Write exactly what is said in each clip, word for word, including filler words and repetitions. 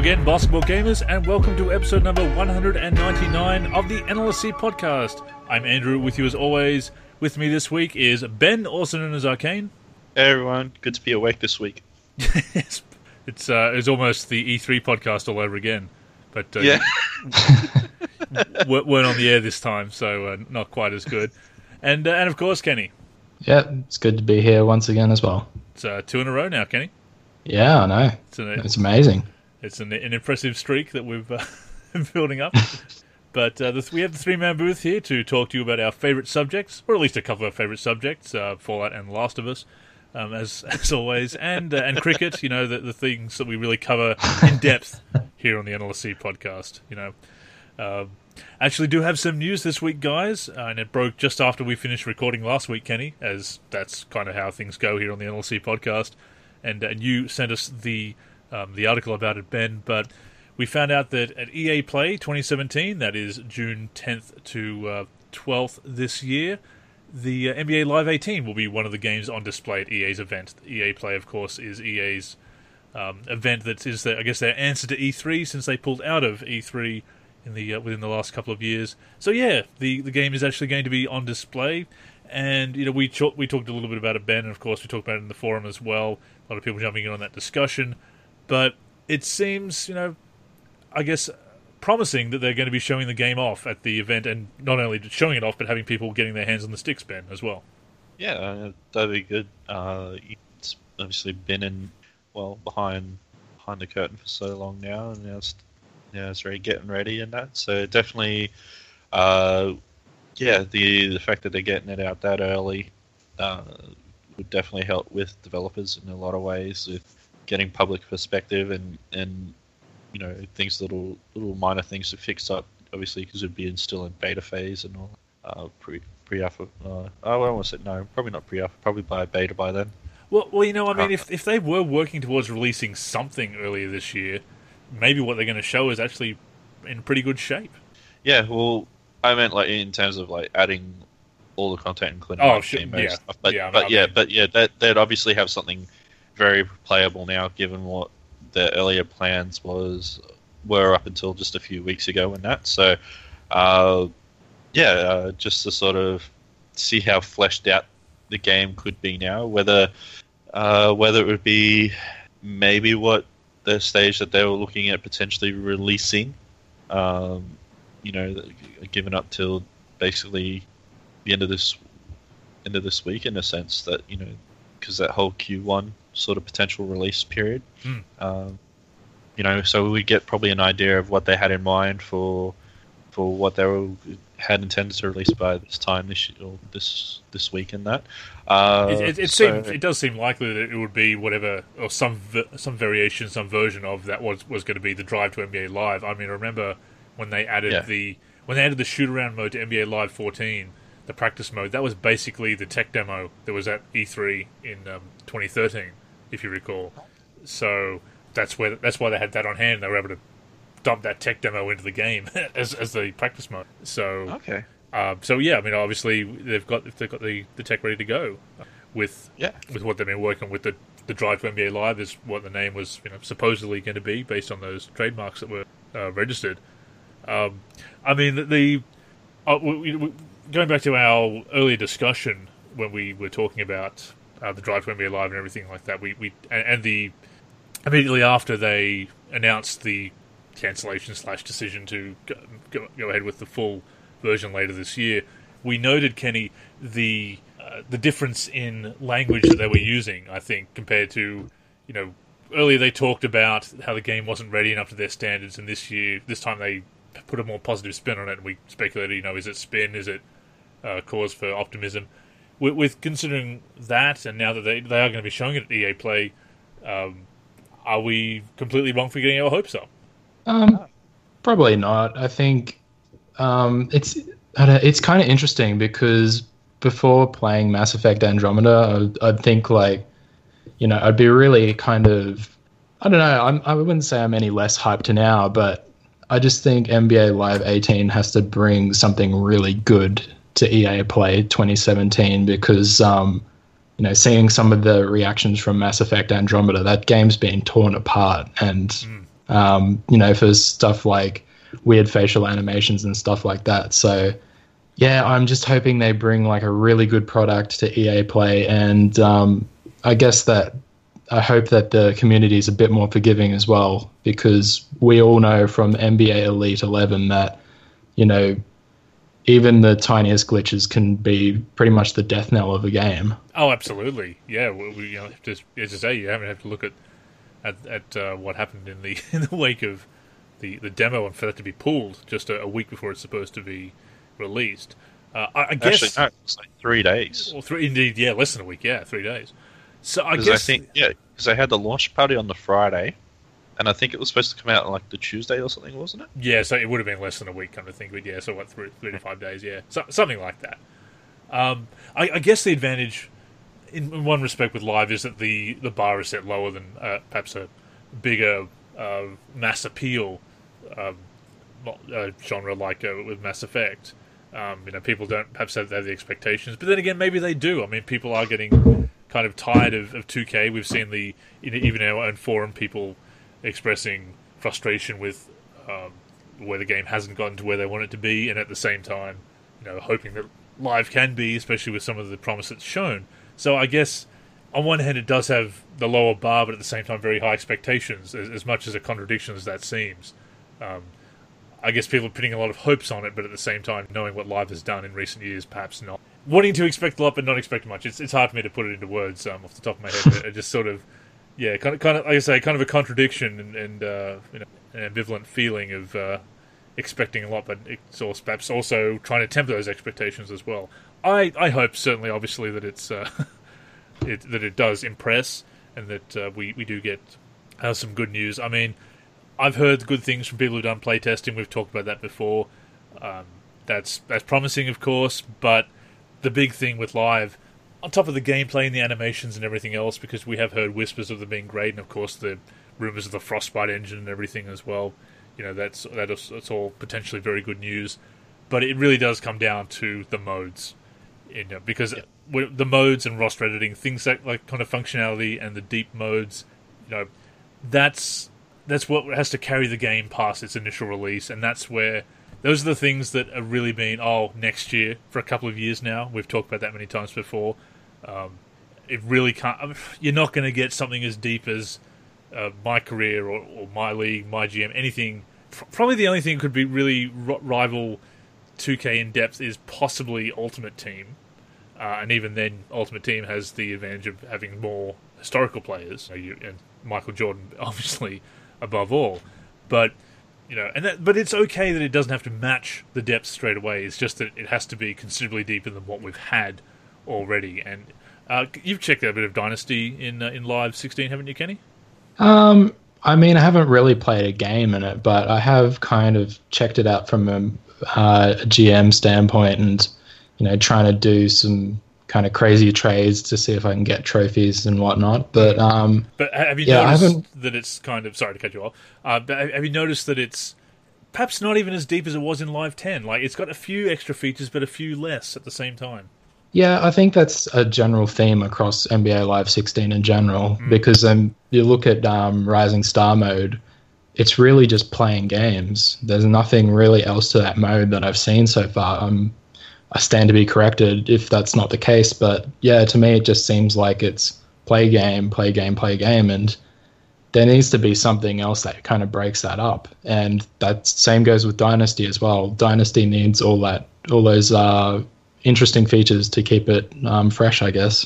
again, basketball gamers, and welcome to episode number one hundred ninety-nine of the N L S C podcast. I'm Andrew, with you as always. With me this week is Ben, also known as Arcane. Hey everyone, good to be awake this week. Yes, it's uh, it's almost the E three podcast all over again, but uh, yeah, weren't on the air this time, so uh, not quite as good. And uh, and of course, Kenny. Yeah, it's good to be here once again as well. It's uh, two in a row now, Kenny. Yeah, I know. It's, an, it's amazing. It's an, an impressive streak that we've uh, been building up. But uh, the, we have the three-man booth here to talk to you about our favourite subjects, or at least a couple of favourite subjects, uh, Fallout and The Last of Us, um, as as always, and uh, and cricket. You know, the the things that we really cover in depth here on the N L S C podcast. You know, uh, actually do have some news this week, guys, uh, and it broke just after we finished recording last week, Kenny, as that's kind of how things go here on the N L S C podcast. And, and you sent us the um, the article about it, Ben, but we found out that at E A Play twenty seventeen, that is June tenth to uh, twelfth this year, the uh, N B A Live eighteen will be one of the games on display at E A's event. E A Play, of course, is E A's um, event that is, their, I guess, their answer to E three since they pulled out of E three in the uh, within the last couple of years. So yeah, the, the game is actually going to be on display. And, you know, we, ch- we talked a little bit about it, Ben, and of course we talked about it in the forum as well. A lot of people jumping in on that discussion. But it seems, you know, I guess, promising that they're going to be showing the game off at the event, and not only showing it off, but having people getting their hands on the sticks, Ben, as well. Yeah, uh, that'd be good. Uh, it's obviously been in, well, behind behind the curtain for so long now, and now it's, now it's really getting ready and that. So definitely... Uh, Yeah, the the fact that they're getting it out that early uh, would definitely help with developers in a lot of ways, with getting public perspective and, and you know, things, little little minor things to fix up, obviously, because it would be still in beta phase and all. Uh, pre pre alpha. Uh, oh, I want to say no, probably not pre alpha, probably by beta by then. Well, well, you know, I mean, if if they were working towards releasing something earlier this year, maybe what they're going to show is actually in pretty good shape. Yeah, well. I meant like in terms of like adding all the content, including oh, like, sure, game-based yeah. stuff. But yeah, but I yeah, mean, but yeah, that they'd obviously have something very playable now, given what the earlier plans was were up until just a few weeks ago and that. So, uh, yeah, uh, just to sort of see how fleshed out the game could be now, whether uh, whether it would be maybe what the stage that they were looking at potentially releasing. Um, you know, given up till basically the end of this end of this week, in a sense that, you know, because that whole Q one sort of potential release period, hmm. um, you know, so we get probably an idea of what they had in mind for for what they were, had intended to release by this time this or this this week and that. Uh, it it, it, so, seems, it does seem likely that it would be whatever, or some some variation, some version of that was was going to be the drive to N B A Live. I mean, I remember. When they added yeah. the when they added the shoot around mode to N B A Live fourteen, the practice mode, that was basically the tech demo that was at E three in um, twenty thirteen, if you recall. So that's where that's why they had that on hand. They were able to dump that tech demo into the game as as the practice mode. So okay. Uh, so yeah, I mean, obviously they've got they've got the, the tech ready to go with yeah. with what they've been working with. The the drive to N B A Live is what the name was, you know, supposedly going to be based on those trademarks that were uh, registered. Um, I mean, the, the uh, we, we, going back to our earlier discussion when we were talking about uh, the drive to N B A Live and everything like that, we, we and, and the immediately after they announced the cancellation slash decision to go, go, go ahead with the full version later this year, we noted, Kenny, the uh, the difference in language that they were using. I think compared to, you know, earlier they talked about how the game wasn't ready enough to their standards, and this year, this time they put a more positive spin on it, and we speculated, you know, is it spin, is it uh, cause for optimism? With, with considering that, and now that they, they are going to be showing it at E A Play, um, are we completely wrong for getting our hopes up? Um, probably not. I think um, it's I don't, it's kind of interesting because before playing Mass Effect Andromeda, I'd, I'd think like, you know, I'd be really kind of, I don't know, I'm, I wouldn't say I'm any less hyped to now, but I just think N B A Live eighteen has to bring something really good to E A Play twenty seventeen because, um, you know, seeing some of the reactions from Mass Effect Andromeda, that game's been torn apart. And, mm. um, you know, for stuff like weird facial animations and stuff like that. So, yeah, I'm just hoping they bring like a really good product to E A Play, and um, I guess that I hope that the community is a bit more forgiving as well, because we all know from N B A Elite eleven that, you know, even the tiniest glitches can be pretty much the death knell of a game. Oh, absolutely. Yeah, we, we you know, just as I say, you haven't have to look at at, at uh, what happened in the in the wake of the, the demo, and for that to be pulled just a, a week before it's supposed to be released. Uh, I, I guess actually no, it's like three days. Well, three indeed, yeah, less than a week, yeah, three days. So I guess I think yeah, because they had the launch party on the Friday, and I think it was supposed to come out on like the Tuesday or something, wasn't it? Yeah, so it would have been less than a week, kind of thing. But yeah, so what, three, three to five days, yeah, so, something like that. Um, I, I guess the advantage, in, in one respect, with Live is that the, the bar is set lower than uh, perhaps a bigger uh, mass appeal um, uh, genre like uh, with Mass Effect. Um, you know, people don't perhaps have, have the expectations, but then again, maybe they do. I mean, people are getting kind of tired of, of two K. We've seen the even our own forum people expressing frustration with um, where the game hasn't gotten to where they want it to be, and at the same time, you know, hoping that Live can be, especially with some of the promise it's shown. So I guess on one hand, it does have the lower bar, but at the same time, very high expectations. As, as much as a contradiction as that seems. Um, I guess people are putting a lot of hopes on it, but at the same time, knowing what Live has done in recent years, perhaps not. Wanting to expect a lot, but not expecting much. It's it's hard for me to put it into words um, off the top of my head. It just sort of, yeah, kind of, kind of, like I say, kind of a contradiction and, and uh, you know, an ambivalent feeling of uh, expecting a lot, but it's also, perhaps also trying to temper those expectations as well. I, I hope certainly, obviously, that it's uh, it, that it does impress, and that uh, we we do get uh, some good news. I mean, I've heard good things from people who've done playtesting. We've talked about that before. Um, that's that's promising, of course, but the big thing with Live, on top of the gameplay and the animations and everything else, because we have heard whispers of them being great, and of course the rumours of the Frostbite engine and everything as well. You know, that's that's, that's all potentially very good news. But it really does come down to the modes, you know, because yeah. the modes and roster editing, things like, like kind of functionality and the deep modes, you know, that's that's what has to carry the game past its initial release, and that's where those are the things that have really been, oh, next year, for a couple of years now. We've talked about that many times before. Um, it really can't... I mean, you're not going to get something as deep as uh, My Career or, or My League, My G M, anything. Probably the only thing that could be really r- rival two K in depth is possibly Ultimate Team. Uh, and even then, Ultimate Team has the advantage of having more historical players. You know, you, and Michael Jordan, obviously, above all. But... You know, and that, but it's okay that it doesn't have to match the depth straight away. It's just that it has to be considerably deeper than what we've had already. And uh, you've checked out a bit of Dynasty in uh, in Live sixteen, haven't you, Kenny? Um, I mean, I haven't really played a game in it, but I have kind of checked it out from a, uh, a G M standpoint, and you know, trying to do some kind of crazy trades to see if I can get trophies and whatnot. But um, but have you yeah, noticed that it's kind of sorry to cut you off? Uh, but have you noticed that it's perhaps not even as deep as it was in Live ten? Like it's got a few extra features, but a few less at the same time. Yeah, I think that's a general theme across N B A Live sixteen in general, mm. because um, you look at um, Rising Star mode, it's really just playing games. There's nothing really else to that mode that I've seen so far. Um, I stand to be corrected if that's not the case, but yeah, to me it just seems like it's play game, play game, play game, and there needs to be something else that kind of breaks that up. And that same goes with Dynasty as well. Dynasty needs all that, all those uh, interesting features to keep it um, fresh, I guess.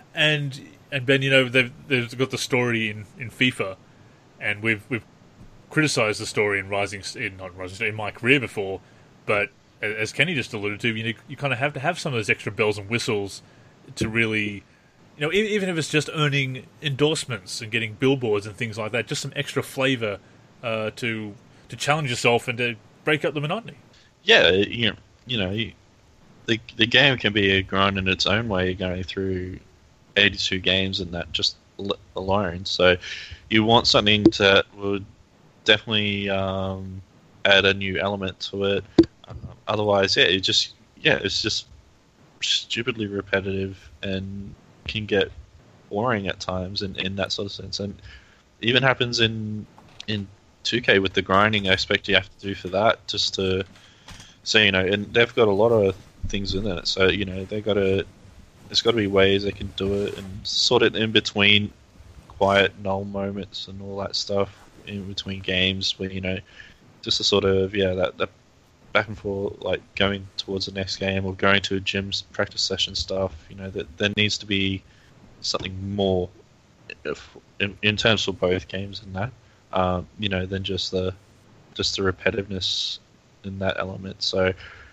And and Ben, you know, they've they've got the story in, in FIFA, and we've we've criticised the story in Rising in not Rising in My Career before, but as Kenny just alluded to, you know, you kind of have to have some of those extra bells and whistles to really, you know, even if it's just earning endorsements and getting billboards and things like that, just some extra flavour uh, to to challenge yourself and to break up the monotony. Yeah, you know, you know, the the game can be a grind in its own way, going through eighty-two games and that just alone. So you want something that would definitely um, add a new element to it. Um, otherwise, yeah, it just yeah, it's just stupidly repetitive and can get boring at times in, in that sort of sense. And it even happens in in two K with the grinding aspect you have to do for that, just to so you know, and they've got a lot of things in it. So you know, they got to there's got to be ways they can do it and sort it in between quiet null moments and all that stuff in between games, where you know, just a sort of yeah that that back and forth, like going towards the next game or going to a gym's practice session stuff. You know, that there needs to be something more in, in terms of both games and that, um, you know, than just the just the repetitiveness in that element. So,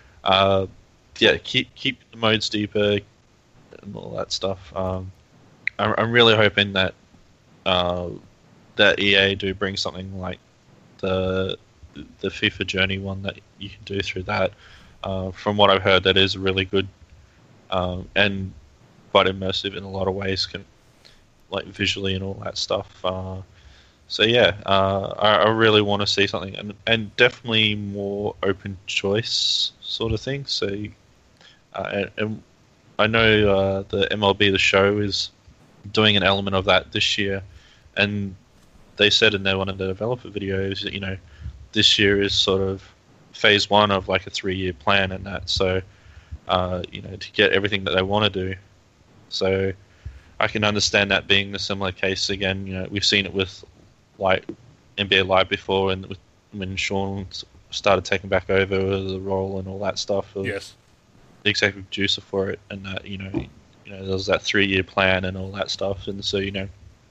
uh, yeah, keep keep the modes deeper and all that stuff. Um, I'm, I'm really hoping that uh, that E A do bring something like the the FIFA Journey one that you can do through that. Uh, from what I've heard, that is really good um, and quite immersive in a lot of ways, can, like visually and all that stuff. Uh, so yeah, uh, I, I really want to see something, and, and definitely more open choice sort of thing. So, uh, and, and I know uh, the M L B The Show is doing an element of that this year, and they said in their one of the developer videos that, you know, this year is sort of phase one of like a three-year plan and that. So, uh, you know, to get everything that they want to do. So I can understand that being a similar case again. You know, we've seen it with like N B A Live before, and with, when Sean started taking back over the role and all that stuff. Of Yes. The executive producer for it, and that, you know, you know, there was that three-year plan and all that stuff, and so, you know,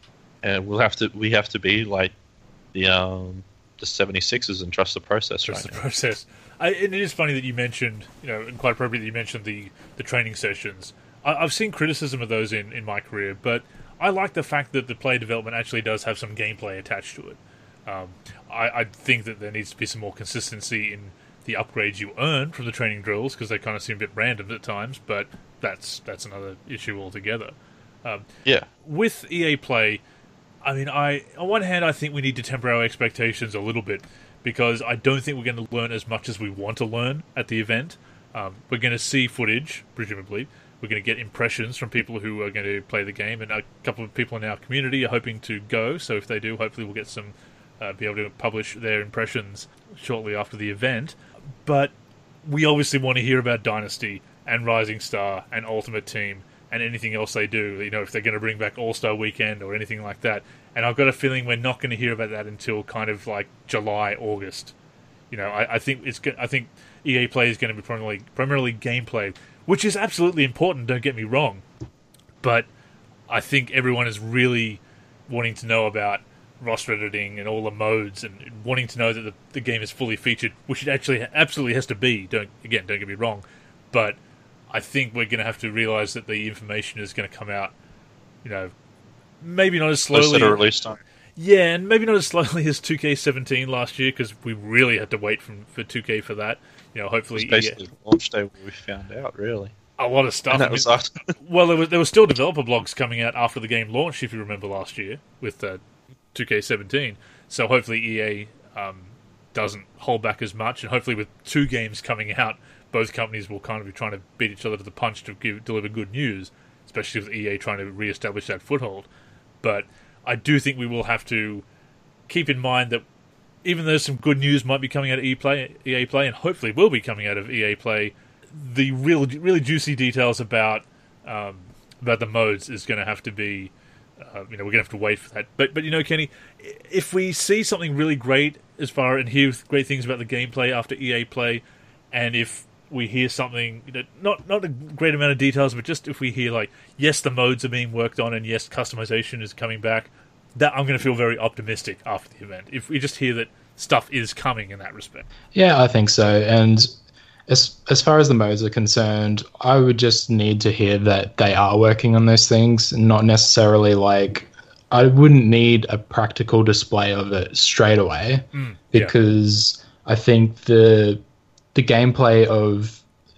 and we'll have to we have to be like the um. the seventy-sixers and trust the process. Trust right the now. process. I, and it is funny that you mentioned, you know, and quite appropriate that you mentioned the, the training sessions. I, I've seen criticism of those in, in my career, but I like the fact that the player development actually does have some gameplay attached to it. Um, I, I think that there needs to be some more consistency in the upgrades you earn from the training drills, because they kind of seem a bit random at times, but that's that's another issue altogether. Um, yeah. With E A Play, I mean, I on one hand, I think we need to temper our expectations a little bit, because I don't think we're going to learn as much as we want to learn at the event. Um, we're going to see footage, presumably. We're going to get impressions from people who are going to play the game, and a couple of people in our community are hoping to go. So if they do, hopefully we'll get some, uh, be able to publish their impressions shortly after the event. But we obviously want to hear about Dynasty and Rising Star and Ultimate Team and anything else they do, you know, if they're going to bring back All-Star Weekend or anything like that. And I've got a feeling we're not going to hear about that until kind of like July, August. You know, I, I think it's I think E A Play is going to be primarily, primarily gameplay, which is absolutely important, don't get me wrong. But I think everyone is really wanting to know about roster editing and all the modes, and wanting to know that the, the game is fully featured, which it actually absolutely has to be. Don't again, don't get me wrong. But I think we're going to have to realize that the information is going to come out, you know, maybe not as slowly. Close to release time. Yeah, and maybe not as slowly as two K seventeen last year, because we really had to wait from, for two K for that. You know, hopefully, it was basically yeah. launch day when we found out, really. A lot of stuff. And that was after. Well, there was there were still developer blogs coming out after the game launched, if you remember last year with uh, two K seventeen. So hopefully E A um, doesn't hold back as much, and hopefully with two games coming out, both companies will kind of be trying to beat each other to the punch to give, deliver good news, especially with E A trying to re-establish that foothold. But I do think we will have to keep in mind that even though some good news might be coming out of E A Play, E A Play, and hopefully will be coming out of E A Play, the real, really juicy details about um, about the modes is going to have to be, uh, you know, we're going to have to wait for that. But, but you know, Kenny, if we see something really great as far and hear great things about the gameplay after E A Play, and if we hear something, you know, not not a great amount of details, but just if we hear like, yes, the modes are being worked on, and yes, customization is coming back, that I'm going to feel very optimistic after the event. If we just hear that stuff is coming in that respect. Yeah, I think so. And as as far as the modes are concerned, I would just need to hear that they are working on those things, not necessarily like, I wouldn't need a practical display of it straight away, mm, because yeah. I think the the gameplay of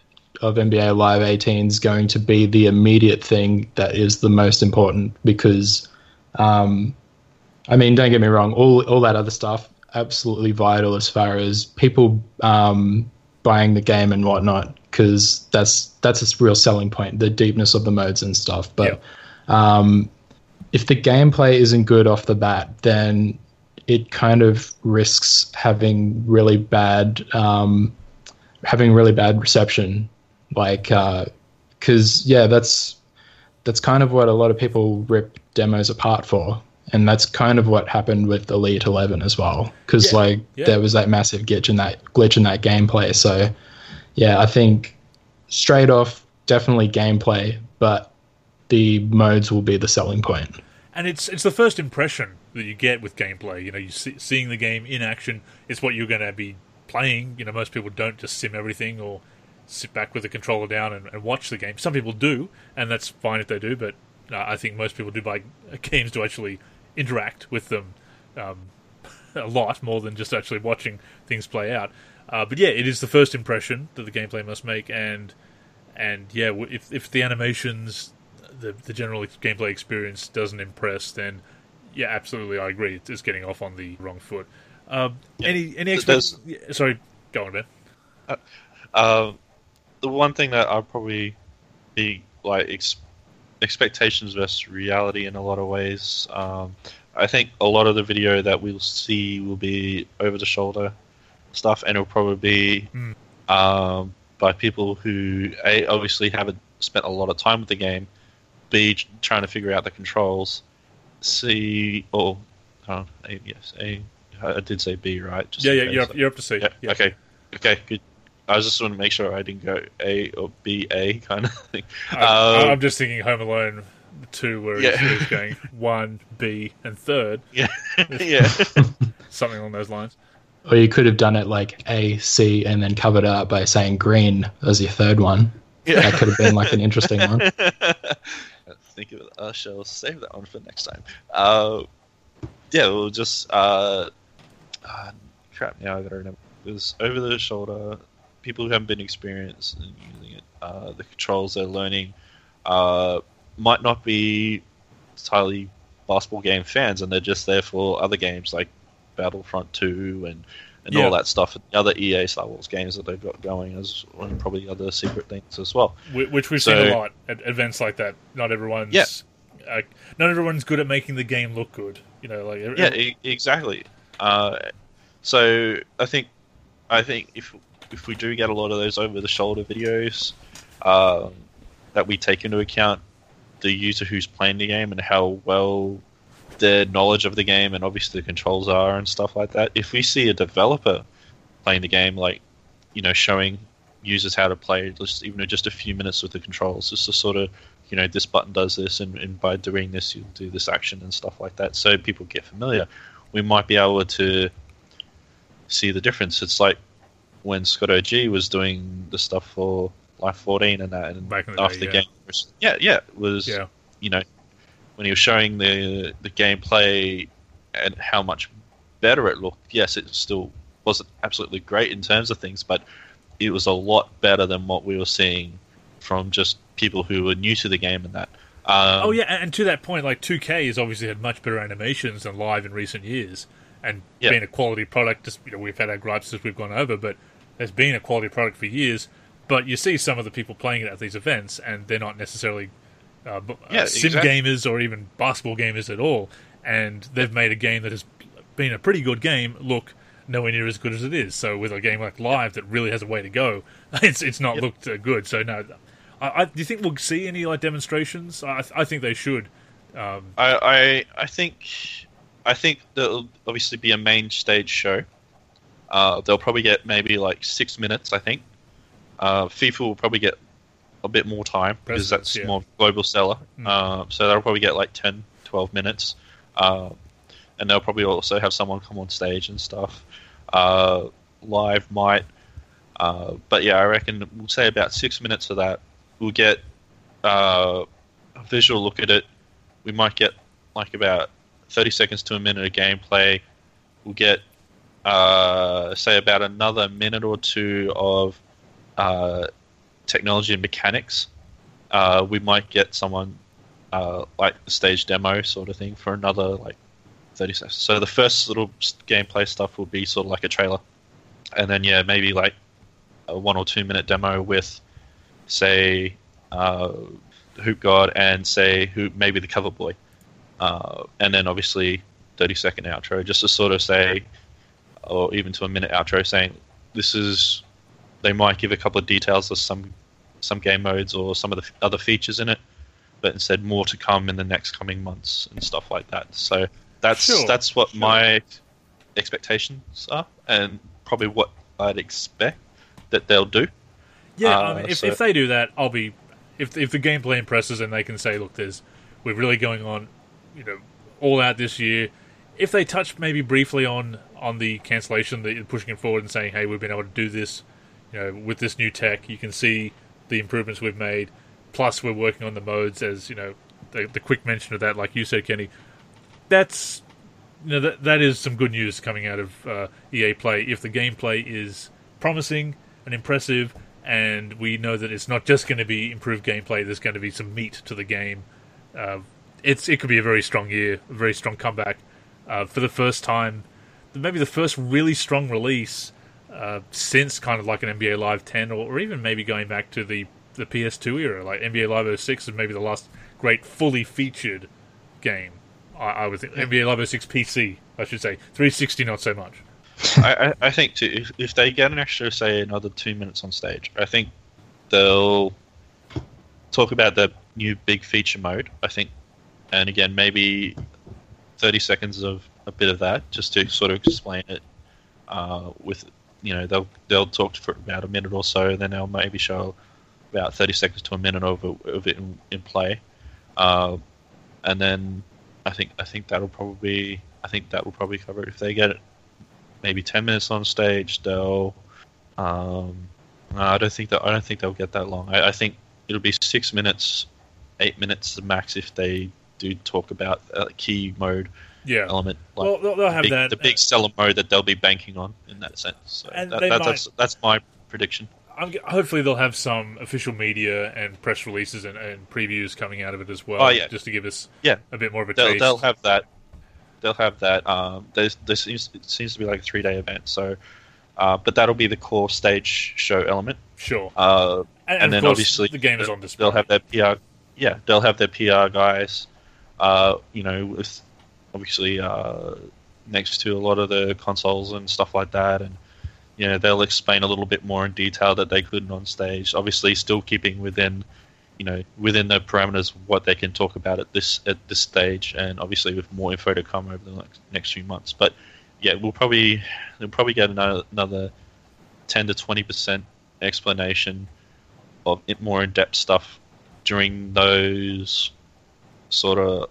of N B A Live eighteen is going to be the immediate thing that is the most important, because, um, I mean, don't get me wrong, all all that other stuff, absolutely vital as far as people um, buying the game and whatnot, because that's that's a real selling point, the deepness of the modes and stuff. But yeah. um, if the gameplay isn't good off the bat, then it kind of risks having really bad um, having really bad reception, like because uh, yeah, that's that's kind of what a lot of people rip demos apart for. And that's kind of what happened with Elite eleven as well, because yeah, like yeah. there was that massive glitch in that glitch in that gameplay. So, yeah, I think straight off, definitely gameplay, but the modes will be the selling point. And it's it's the first impression that you get with gameplay. You know, you see, seeing the game in action is what you're going to be playing. You know, most people don't just sim everything or sit back with the controller down and, and watch the game. Some people do, and that's fine if they do. But uh, I think most people do buy games to actually interact with them um, a lot more than just actually watching things play out. Uh, but yeah, it is the first impression that the gameplay must make, and and yeah, if if the animations, the the general gameplay experience doesn't impress, then yeah, absolutely, I agree. It's getting off on the wrong foot. Um, yeah. Any any expect- yeah, sorry, go on, Ben. Uh, uh, the one thing that I'll probably be like. Ex- expectations versus reality in a lot of ways. Um, I think a lot of the video that we'll see will be over-the-shoulder stuff, and it'll probably be mm. um, by people who A, obviously haven't spent a lot of time with the game, B, trying to figure out the controls, C, or oh, A, yes, A, I did say B, right? Just yeah, yeah, you're up, you're up to C. Yeah, yeah. Okay, okay, good. I was just want to make sure I didn't go A or B A kind of thing. I, um, I'm just thinking Home Alone two, where yeah. he's going one, B, and third. Yeah, yeah, something along those lines. Or you could have done it like A, C, and then covered it up by saying green as your third one. Yeah. That could have been like an interesting one. Think of it. I shall save that one for next time. Uh, yeah, we'll just uh, uh, crap. Now I gotta remember. It was over the shoulder. People who haven't been experienced in using it, uh, the controls they're learning uh, might not be entirely basketball game fans, and they're just there for other games like Battlefront two and, and yeah. all that stuff, and the other E A Star Wars games that they've got going, as well, and probably other secret things as well. Which we've so, seen a lot at events like that. Not everyone's yeah. uh, not everyone's good at making the game look good. You know, like yeah, e- exactly. Uh, so I think I think if if we do get a lot of those over-the-shoulder videos, um, that we take into account the user who's playing the game and how well their knowledge of the game and obviously the controls are and stuff like that. If we see a developer playing the game, like, you know, showing users how to play, just even just a few minutes with the controls, just to sort of, you know, this button does this, and, and by doing this, you'll do this action and stuff like that, so people get familiar, we might be able to see the difference. It's like when Scott O G was doing the stuff for Life fourteen and that, and Back in the after day, the yeah. game was, yeah, yeah, it was, yeah. you know, when he was showing the the gameplay and how much better it looked, yes, it still wasn't absolutely great in terms of things, but it was a lot better than what we were seeing from just people who were new to the game and that. Um, oh, yeah, and to that point, like, two K has obviously had much better animations than Live in recent years, and yeah. being a quality product, just, you know, we've had our gripes as we've gone over, but there's been a quality product for years, but you see some of the people playing it at these events, and they're not necessarily uh, yeah, uh, sim exactly. gamers or even basketball gamers at all, and they've made a game that has been a pretty good game look nowhere near as good as it is. So with a game like Live that really has a way to go, it's it's not yep. looked uh, good. So no, I, I, do you think we'll see any like demonstrations? I, I think they should. Um, I, I I think I think there'll obviously be a main stage show. Uh, they'll probably get maybe like six minutes. I think uh, FIFA will probably get a bit more time because that's yeah. more global seller. Mm. Uh, so they'll probably get like ten, twelve minutes. Uh, and they'll probably also have someone come on stage and stuff. Uh, Live might. Uh, but yeah, I reckon we'll say about six minutes of that. We'll get uh, a visual look at it. We might get like about thirty seconds to a minute of gameplay. We'll get, uh, say, about another minute or two of uh, technology and mechanics. Uh, we might get someone uh, like the stage demo sort of thing for another like thirty seconds. So the first little gameplay stuff will be sort of like a trailer, and then yeah, maybe like a one or two minute demo with, say, uh, Hoop God and say who maybe the Cover Boy, uh, and then obviously thirty second outro, just to sort of say, or even to a minute outro, saying this is. They might give a couple of details of some some game modes or some of the other features in it, but instead more to come in the next coming months and stuff like that. So that's Sure, that's what sure. my expectations are, and probably what I'd expect that they'll do. Yeah, Uh, I mean, if, so- if they do that, I'll be. If if the gameplay impresses and they can say, look, there's we're really going on, you know, all out this year. If they touch maybe briefly on on the cancellation, that you're pushing it forward and saying, hey, we've been able to do this, you know, with this new tech, you can see the improvements we've made. Plus, we're working on the modes, as you know, the, the quick mention of that, like you said, Kenny. That's you know that that is some good news coming out of uh, E A Play. If the gameplay is promising and impressive, and we know that it's not just going to be improved gameplay, there's going to be some meat to the game. Uh, it's it could be a very strong year, a very strong comeback uh, for the first time, maybe the first really strong release uh, since kind of like an N B A Live ten, or, or even maybe going back to the the P S two era, like N B A Live oh six is maybe the last great fully featured game. I, I would think N B A Live oh six P C, I should say. three sixty, not so much. I, I I think too, if, if they get an extra, say, another two minutes on stage, I think they'll talk about the new big feature mode. I think, and again, maybe thirty seconds of a bit of that, just to sort of explain it. Uh, with you know, they'll they'll talk for about a minute or so, and then they'll maybe show about thirty seconds to a minute of it, of it in, in play, uh, and then I think I think that'll probably I think that will probably cover it. If they get it. Maybe ten minutes on stage. They'll. Um, no, I don't think that. I don't think they'll get that long. I, I think it'll be six minutes, eight minutes the max if they do talk about a key mode Yeah. element. Like Well, they'll, they'll the have big, that. the big seller mode that they'll be banking on in that sense. So And that, they that, might- that's that's my prediction. I'm, g- hopefully they'll have some official media and press releases and, and previews coming out of it as well. Oh, yeah. Just to give us Yeah. a bit more of a They'll taste. they'll have that. They'll have that. Um, there's this seems, it seems to be like a three day event. So, uh, but that'll be the core stage show element. Sure. Uh, And, and of then course, obviously the game is on display. They'll have their P R, yeah, they'll have their P R guys, uh, you know, with obviously uh, next to a lot of the consoles and stuff like that, and you know they'll explain a little bit more in detail that they couldn't on stage. Obviously, still keeping within, you know, within the parameters of what they can talk about at this at this stage, and obviously with more info to come over the next, next few months. But yeah, we'll probably we'll probably get another another ten to twenty percent explanation of it, more in-depth stuff during those sort of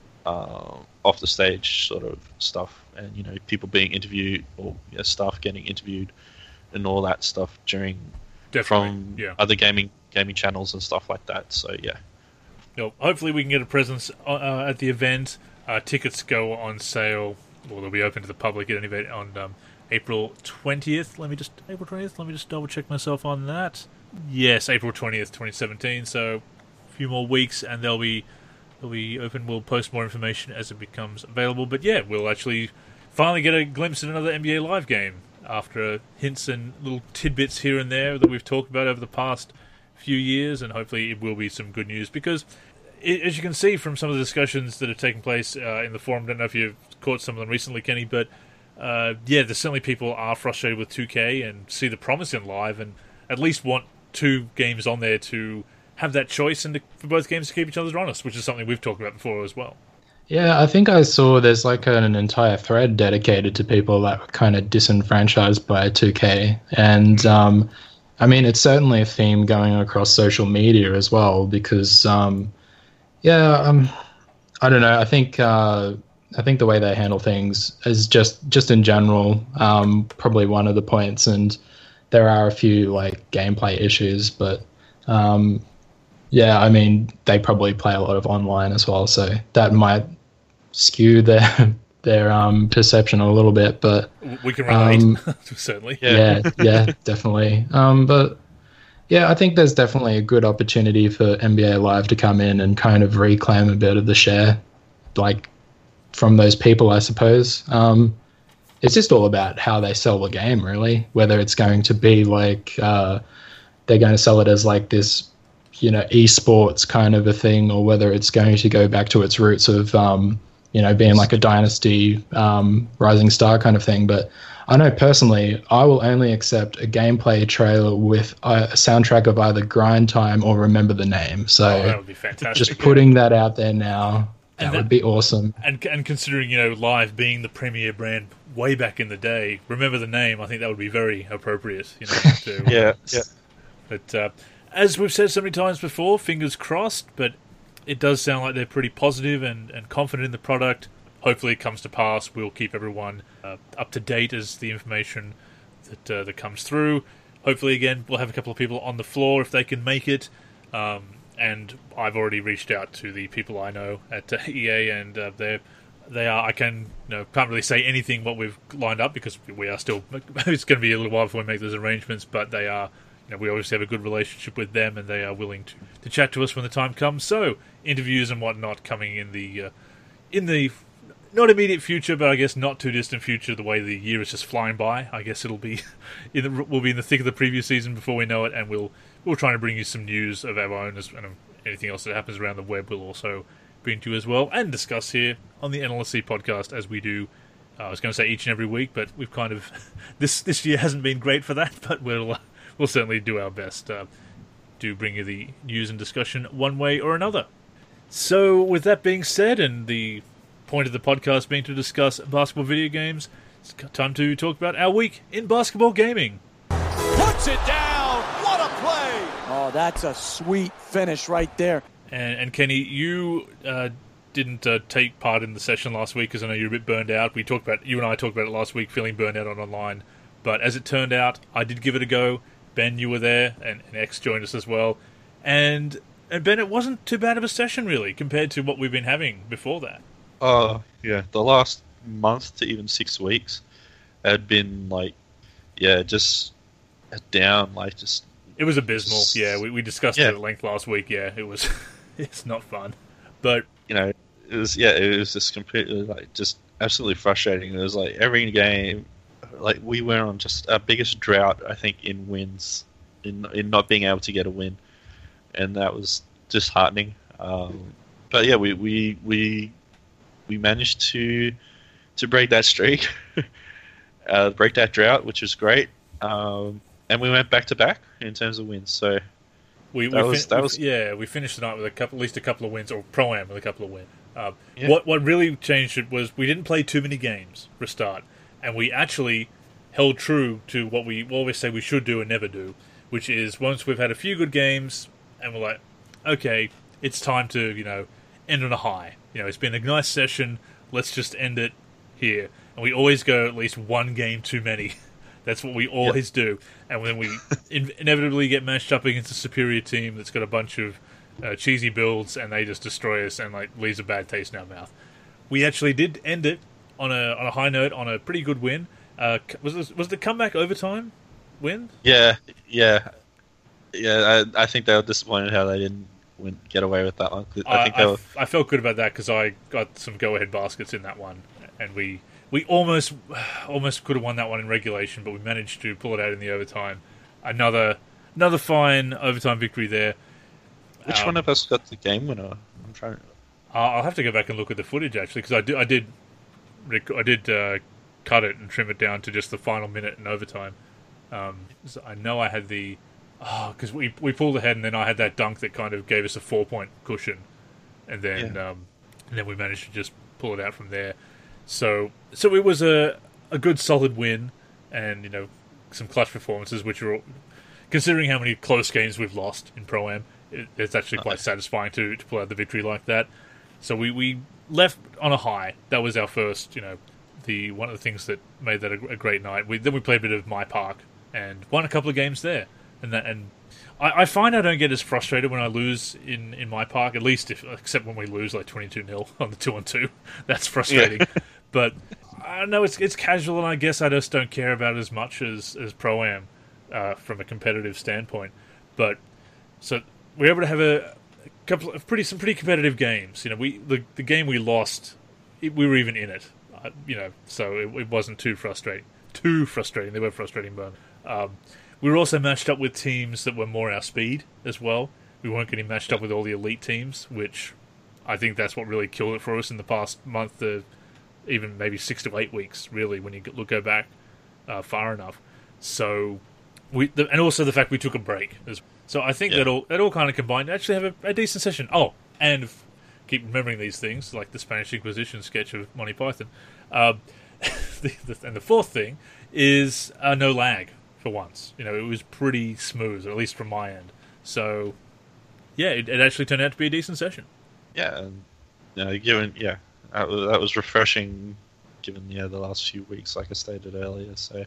uh, off the stage sort of stuff, and you know people being interviewed or yeah, staff getting interviewed and all that stuff during Definitely. from yeah. other gaming gaming channels and stuff like that. So yeah, No, hopefully we can get a presence uh, at the event. Uh, tickets go on sale, or they'll be open to the public at any rate on um, April twentieth. Let me just April twentieth. Let me just double check myself on that. Yes, April twentieth, twenty seventeen. So a few more weeks, and they'll be they'll be open. We'll post more information as it becomes available. But yeah, we'll actually finally get a glimpse at another N B A Live game after hints and little tidbits here and there that we've talked about over the past few years, and hopefully it will be some good news, because i- as you can see from some of the discussions that have taken place uh, in the forum, I don't know if you've caught some of them recently, Kenny, but uh, yeah, there's certainly people are frustrated with two K and see the promise in Live and at least want two games on there to have that choice and to, for both games to keep each other honest, which is something we've talked about before as well. Yeah, I think I saw there's like an entire thread dedicated to people that were kind of disenfranchised by two K. And um, I mean, it's certainly a theme going across social media as well, because, um, yeah, um, I don't know. I think uh, I think the way they handle things is just, just in general, um, probably one of the points. And there are a few like gameplay issues, but um, yeah, I mean, they probably play a lot of online as well, so that might skew their their um, perception a little bit. But We can relate, Um, certainly. Yeah. yeah, yeah, definitely. Um, but yeah, I think there's definitely a good opportunity for N B A Live to come in and kind of reclaim a bit of the share, like from those people, I suppose. Um, it's just all about how they sell the game, really. Whether it's going to be like uh, they're going to sell it as like this, you know, esports kind of a thing, or whether it's going to go back to its roots of um, you know, being like a dynasty um, rising star kind of thing. But I know personally, I will only accept a gameplay trailer with a soundtrack of either Grind Time or Remember the Name. So oh, that would be fantastic. Just putting yeah. that out there now, that, that would be awesome. And and considering, you know, Live being the premier brand way back in the day, Remember the Name, I think that would be very appropriate. You know, to, yeah, yeah. But uh, as we've said so many times before, fingers crossed, but it does sound like they're pretty positive and, and confident in the product. Hopefully it comes to pass. We'll keep everyone uh, up to date as the information that uh, that comes through. Hopefully, again, we'll have a couple of people on the floor if they can make it. Um, and I've already reached out to the people I know at uh, E A, and uh, they're they are. I can you know can't really say anything what we've lined up because we are still. It's going to be a little while before we make those arrangements, but they are. You know, we obviously have a good relationship with them, and they are willing to, to chat to us when the time comes. So interviews and whatnot coming in the uh, in the not immediate future, but I guess not too distant future. The way the year is just flying by, I guess it'll be in the, we'll be in the thick of the preview season before we know it, and we'll we'll try to bring you some news of our own as, and anything else that happens around the web. We'll also bring to you as well and discuss here on the N L S C podcast as we do. Uh, I was going to say each and every week, but we've kind of this this year hasn't been great for that, but we'll. Uh, We'll certainly do our best uh, to bring you the news and discussion one way or another. So, with that being said, and the point of the podcast being to discuss basketball video games, it's time to talk about our week in basketball gaming. Puts it down! What a play! Oh, that's a sweet finish right there. And, and Kenny, you uh, didn't uh, take part in the session last week because I know you're a bit burned out. We talked about you and I talked about it last week, feeling burned out on online. But as it turned out, I did give it a go. Ben, you were there, and, and X joined us as well. And and Ben, it wasn't too bad of a session, really, compared to what we've been having before that. Oh, uh, yeah. The last month to even six weeks had been, like, yeah, just down, like, just... It was abysmal, just, yeah. We, we discussed yeah. it at length last week, yeah. It was... it's not fun. But... You know, it was, yeah, it was just completely, like, just absolutely frustrating. It was, like, every game... Like, we were on just our biggest drought, I think, in wins, in in not being able to get a win, and that was disheartening. Um, but yeah, we we we we managed to to break that streak, uh, break that drought, which was great, um, and we went back to back in terms of wins. So we, that we was fin- that we, was yeah, we finished the night with a couple, at least a couple of wins, or Pro-Am with a couple of wins. Uh, yeah. What what really changed it was we didn't play too many games for a start. And we actually held true to what we always say we should do and never do, which is once we've had a few good games and we're like, okay, it's time to, you know, end on a high. You know, it's been a nice session, let's just end it here. And we always go at least one game too many. That's what we always yep. do. And then we in- inevitably get matched up against a superior team that's got a bunch of uh, cheesy builds and they just destroy us and like leaves a bad taste in our mouth. We actually did end it on a on a high note, on a pretty good win. Uh, was this, was the comeback overtime win? Yeah, yeah, yeah. I, I think they were disappointed how they didn't win, get away with that one. I, I think they I, were... I felt good about that because I got some go-ahead baskets in that one, and we we almost almost could have won that one in regulation, but we managed to pull it out in the overtime. Another another fine overtime victory there. Which um, one of us got the game winner? I'm trying. I'll have to go back and look at the footage actually because I did I did. I did uh, cut it and trim it down to just the final minute in overtime. Um, so I know I had the... Oh, because we, we pulled ahead and then I had that dunk that kind of gave us a four-point cushion. And then yeah. um, and then we managed to just pull it out from there. So so it was a, a good, solid win and, you know, some clutch performances, which are... All, considering how many close games we've lost in Pro-Am, it, it's actually quite satisfying to, to pull out the victory like that. So we... we left on a high. That was our first, you know, the one of the things that made that a, a great night. We, then we played a bit of My Park and won a couple of games there. And that, and I, I find I don't get as frustrated when I lose in, in My Park, at least if except when we lose like twenty-two nil on the two on two. That's frustrating. Yeah. But I don't know, it's it's casual, and I guess I just don't care about it as much as as Pro-Am uh, from a competitive standpoint. But so we're able to have a couple of pretty some pretty competitive games. You know, we the the game we lost, it, we were even in it. Uh, you know, so it, it wasn't too frustrating. Too frustrating. They were frustrating, but um, we were also matched up with teams that were more our speed as well. We weren't getting matched up with all the elite teams, which I think that's what really killed it for us in the past month, to even maybe six to eight weeks, really, when you look go back uh, far enough. So, we the, and also the fact we took a break. So I think Yeah. that all that all kind of combined to actually have a, a decent session. Oh, and f- keep remembering these things, like the Spanish Inquisition sketch of Monty Python. Um, the, the, and the fourth thing is uh, no lag for once. You know, it was pretty smooth, at least from my end. So, yeah, it, it actually turned out to be a decent session. Yeah, and you know, given yeah, that was, that was refreshing. Given yeah the last few weeks, like I stated earlier. So,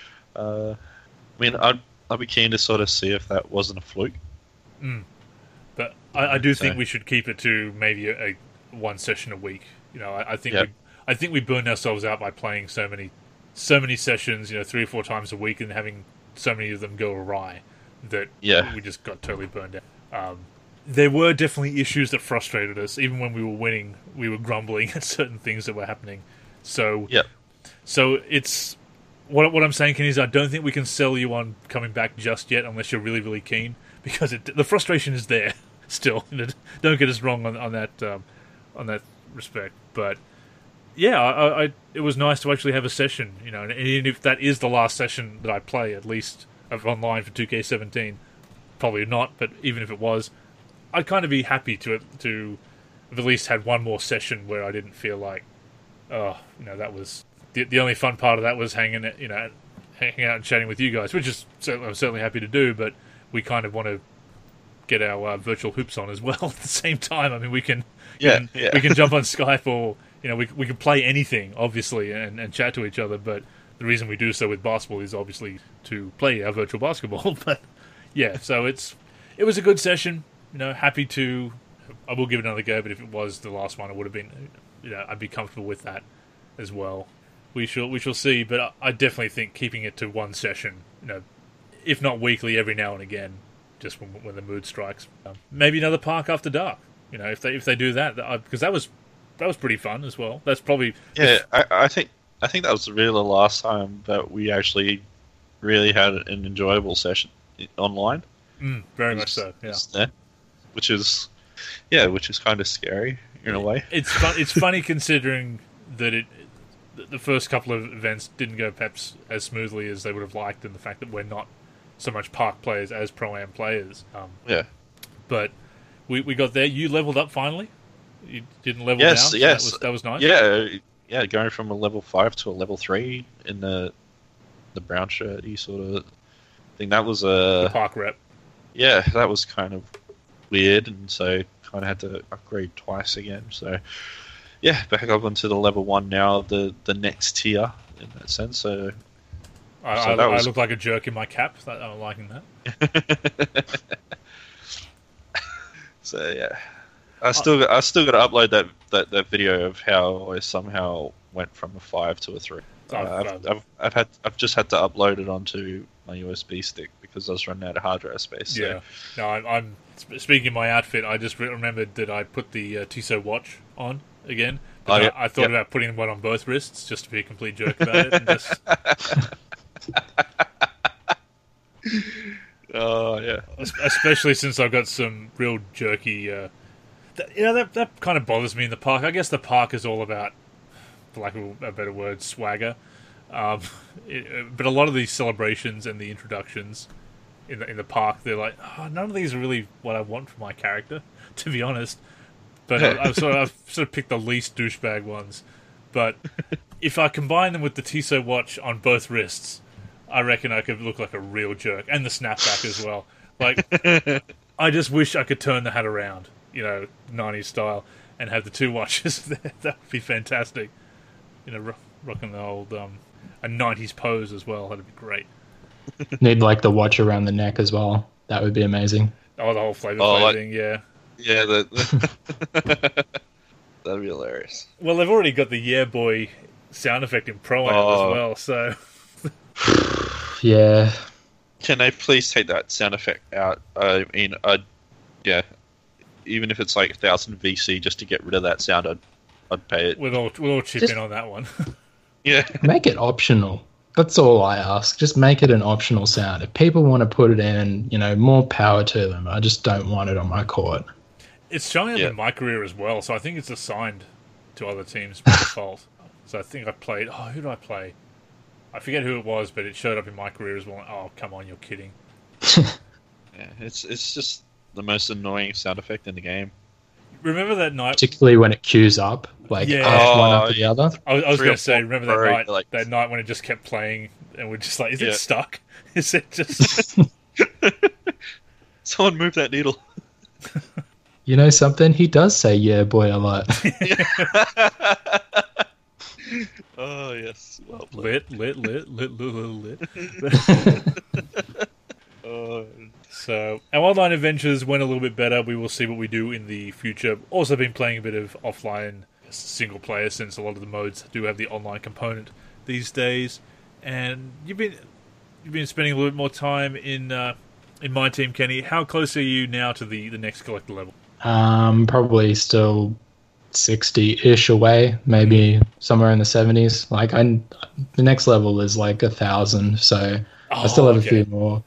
uh, I mean, I'd I'd be keen to sort of see if that wasn't a fluke. Mm. But I, I do think So- we should keep it to maybe a, a one session a week. You know, I, I think Yeah. we, I think we burned ourselves out by playing so many, so many sessions. You know, three or four times a week, and having so many of them go awry that Yeah. we just got totally burned out. Um, there were definitely issues that frustrated us. Even when we were winning, we were grumbling at certain things that were happening. So, Yeah. so it's what what I'm saying, Kenny, is I don't think we can sell you on coming back just yet, unless you're really, really keen, because it, the frustration is there still. Don't get us wrong on on that um, on that respect, but yeah, I, I it was nice to actually have a session, you know, and even if that is the last session that I play, at least of online for two K seventeen, probably not, but even if it was, I'd kind of be happy to to have at least had one more session where I didn't feel like, oh, you know, that was the the only fun part of that was hanging, you know, hanging out and chatting with you guys, which is certainly, I'm certainly happy to do, but we kind of want to get our uh, virtual hoops on as well at the same time. I mean, we can, Yeah, can- yeah. we can jump on Skype, or you know, we we can play anything, obviously, and, and chat to each other. But the reason we do so with basketball is obviously to play our virtual basketball. But yeah, so it's it was a good session. You know, happy to. I will give it another go, but if it was the last one, I would have been, you know, I'd be comfortable with that as well. We shall we shall see, but I, I definitely think keeping it to one session, you know, if not weekly, every now and again, just when, when the mood strikes. Um, maybe another park after dark. You know, if they if they do that, that because that was that was pretty fun as well. That's probably Yeah, I, I think I think that was really the last time that we actually really had an enjoyable session online. mm, very much so. Yeah, It's there, which is yeah, which is kind of scary in a way. it's fun, it's funny considering that it the first couple of events didn't go perhaps as smoothly as they would have liked, and the fact that we're not so much park players as pro-am players. Um, Yeah. but we we got there. You leveled up finally. You didn't level Yes, down. so yes. that was that was nice. Yeah, yeah, going from a level five to a level three in the the brown shirty sort of thing. That was The a park rep. yeah, that was kind of weird, and so kind of had to upgrade twice again. So yeah, back up onto the level one now, the the next tier in that sense. So I, So I, that was- I look like a jerk in my cap. That, I'm liking that. so yeah, I still got, I still got to upload that, that, that video of how I somehow went from a five to a three. Oh, Uh, I've, God. I've, I've had I've just had to upload it onto my U S B stick because I was running out of hard drive space. So. Yeah. No, I'm, I'm sp- speaking of my outfit. I just re- remembered that I put the uh, Tissot watch on again. But Oh, I, yeah. I thought Yep. about putting one on both wrists just to be a complete jerk about it. And just, Oh yeah. es- especially since I've got some real jerky. Uh, th- you know, that that kind of bothers me in the park. I guess the park is all about, for lack of a better word, swagger. Um, it, but a lot of these celebrations and the introductions in the in the park, they're like, oh, none of these are really what I want for my character, to be honest. But I, I've sort of I've sort of picked the least douchebag ones. But if I combine them with the Tissot watch on both wrists, I reckon I could look like a real jerk, and the snapback as well. Like, I just wish I could turn the hat around, you know, nineties style, and have the two watches there. That would be fantastic. You know, ro- rocking the old um, a nineties pose as well. That'd be great. Need like the watch around the neck as well. That would be amazing. Oh, the whole flavor Oh, Flav like- thing, yeah. Yeah, the, the that'd be hilarious. Well, they've already got the Yeah Boy sound effect in Pro Am Oh. as well, so Yeah. Can they please take that sound effect out? I mean, I'd, yeah, even if it's like a thousand V C just to get rid of that sound, I'd, I'd pay it. we'll all we'll all chip Just- in on that one. Yeah, Make it optional. That's all I ask. Just make it an optional sound. If people want to put it in, you know, more power to them. I just don't want it on my court. It's showing up Yeah. in my career as well, so I think it's assigned to other teams by default. So I think I played... Oh, who did I play? I forget who it was, but it showed up in my career as well. Oh, come on, you're kidding. Yeah, it's it's just the most annoying sound effect in the game. Remember that night... Particularly when it queues up, like Yeah. after one Oh, after the other. I was, I was Three going or to say, four remember that very, night like- that night when it just kept playing, and we're just like, is Yeah. it stuck? Is it just... Someone move that needle. You know something? He does say "yeah, boy" a lot. Oh yes, well played. lit, lit, lit, lit, lit, lit. Oh, So, our online adventures went a little bit better. We will see what we do in the future. Also been playing a bit of offline single player, since a lot of the modes do have the online component these days. And you've been you've been spending a little bit more time in uh, in my team, Kenny. How close are you now to the, the next collector level? Um, probably still sixty-ish away, maybe somewhere in the seventies. Like, I, the next level is like a thousand, so I still Oh, have okay. a few more.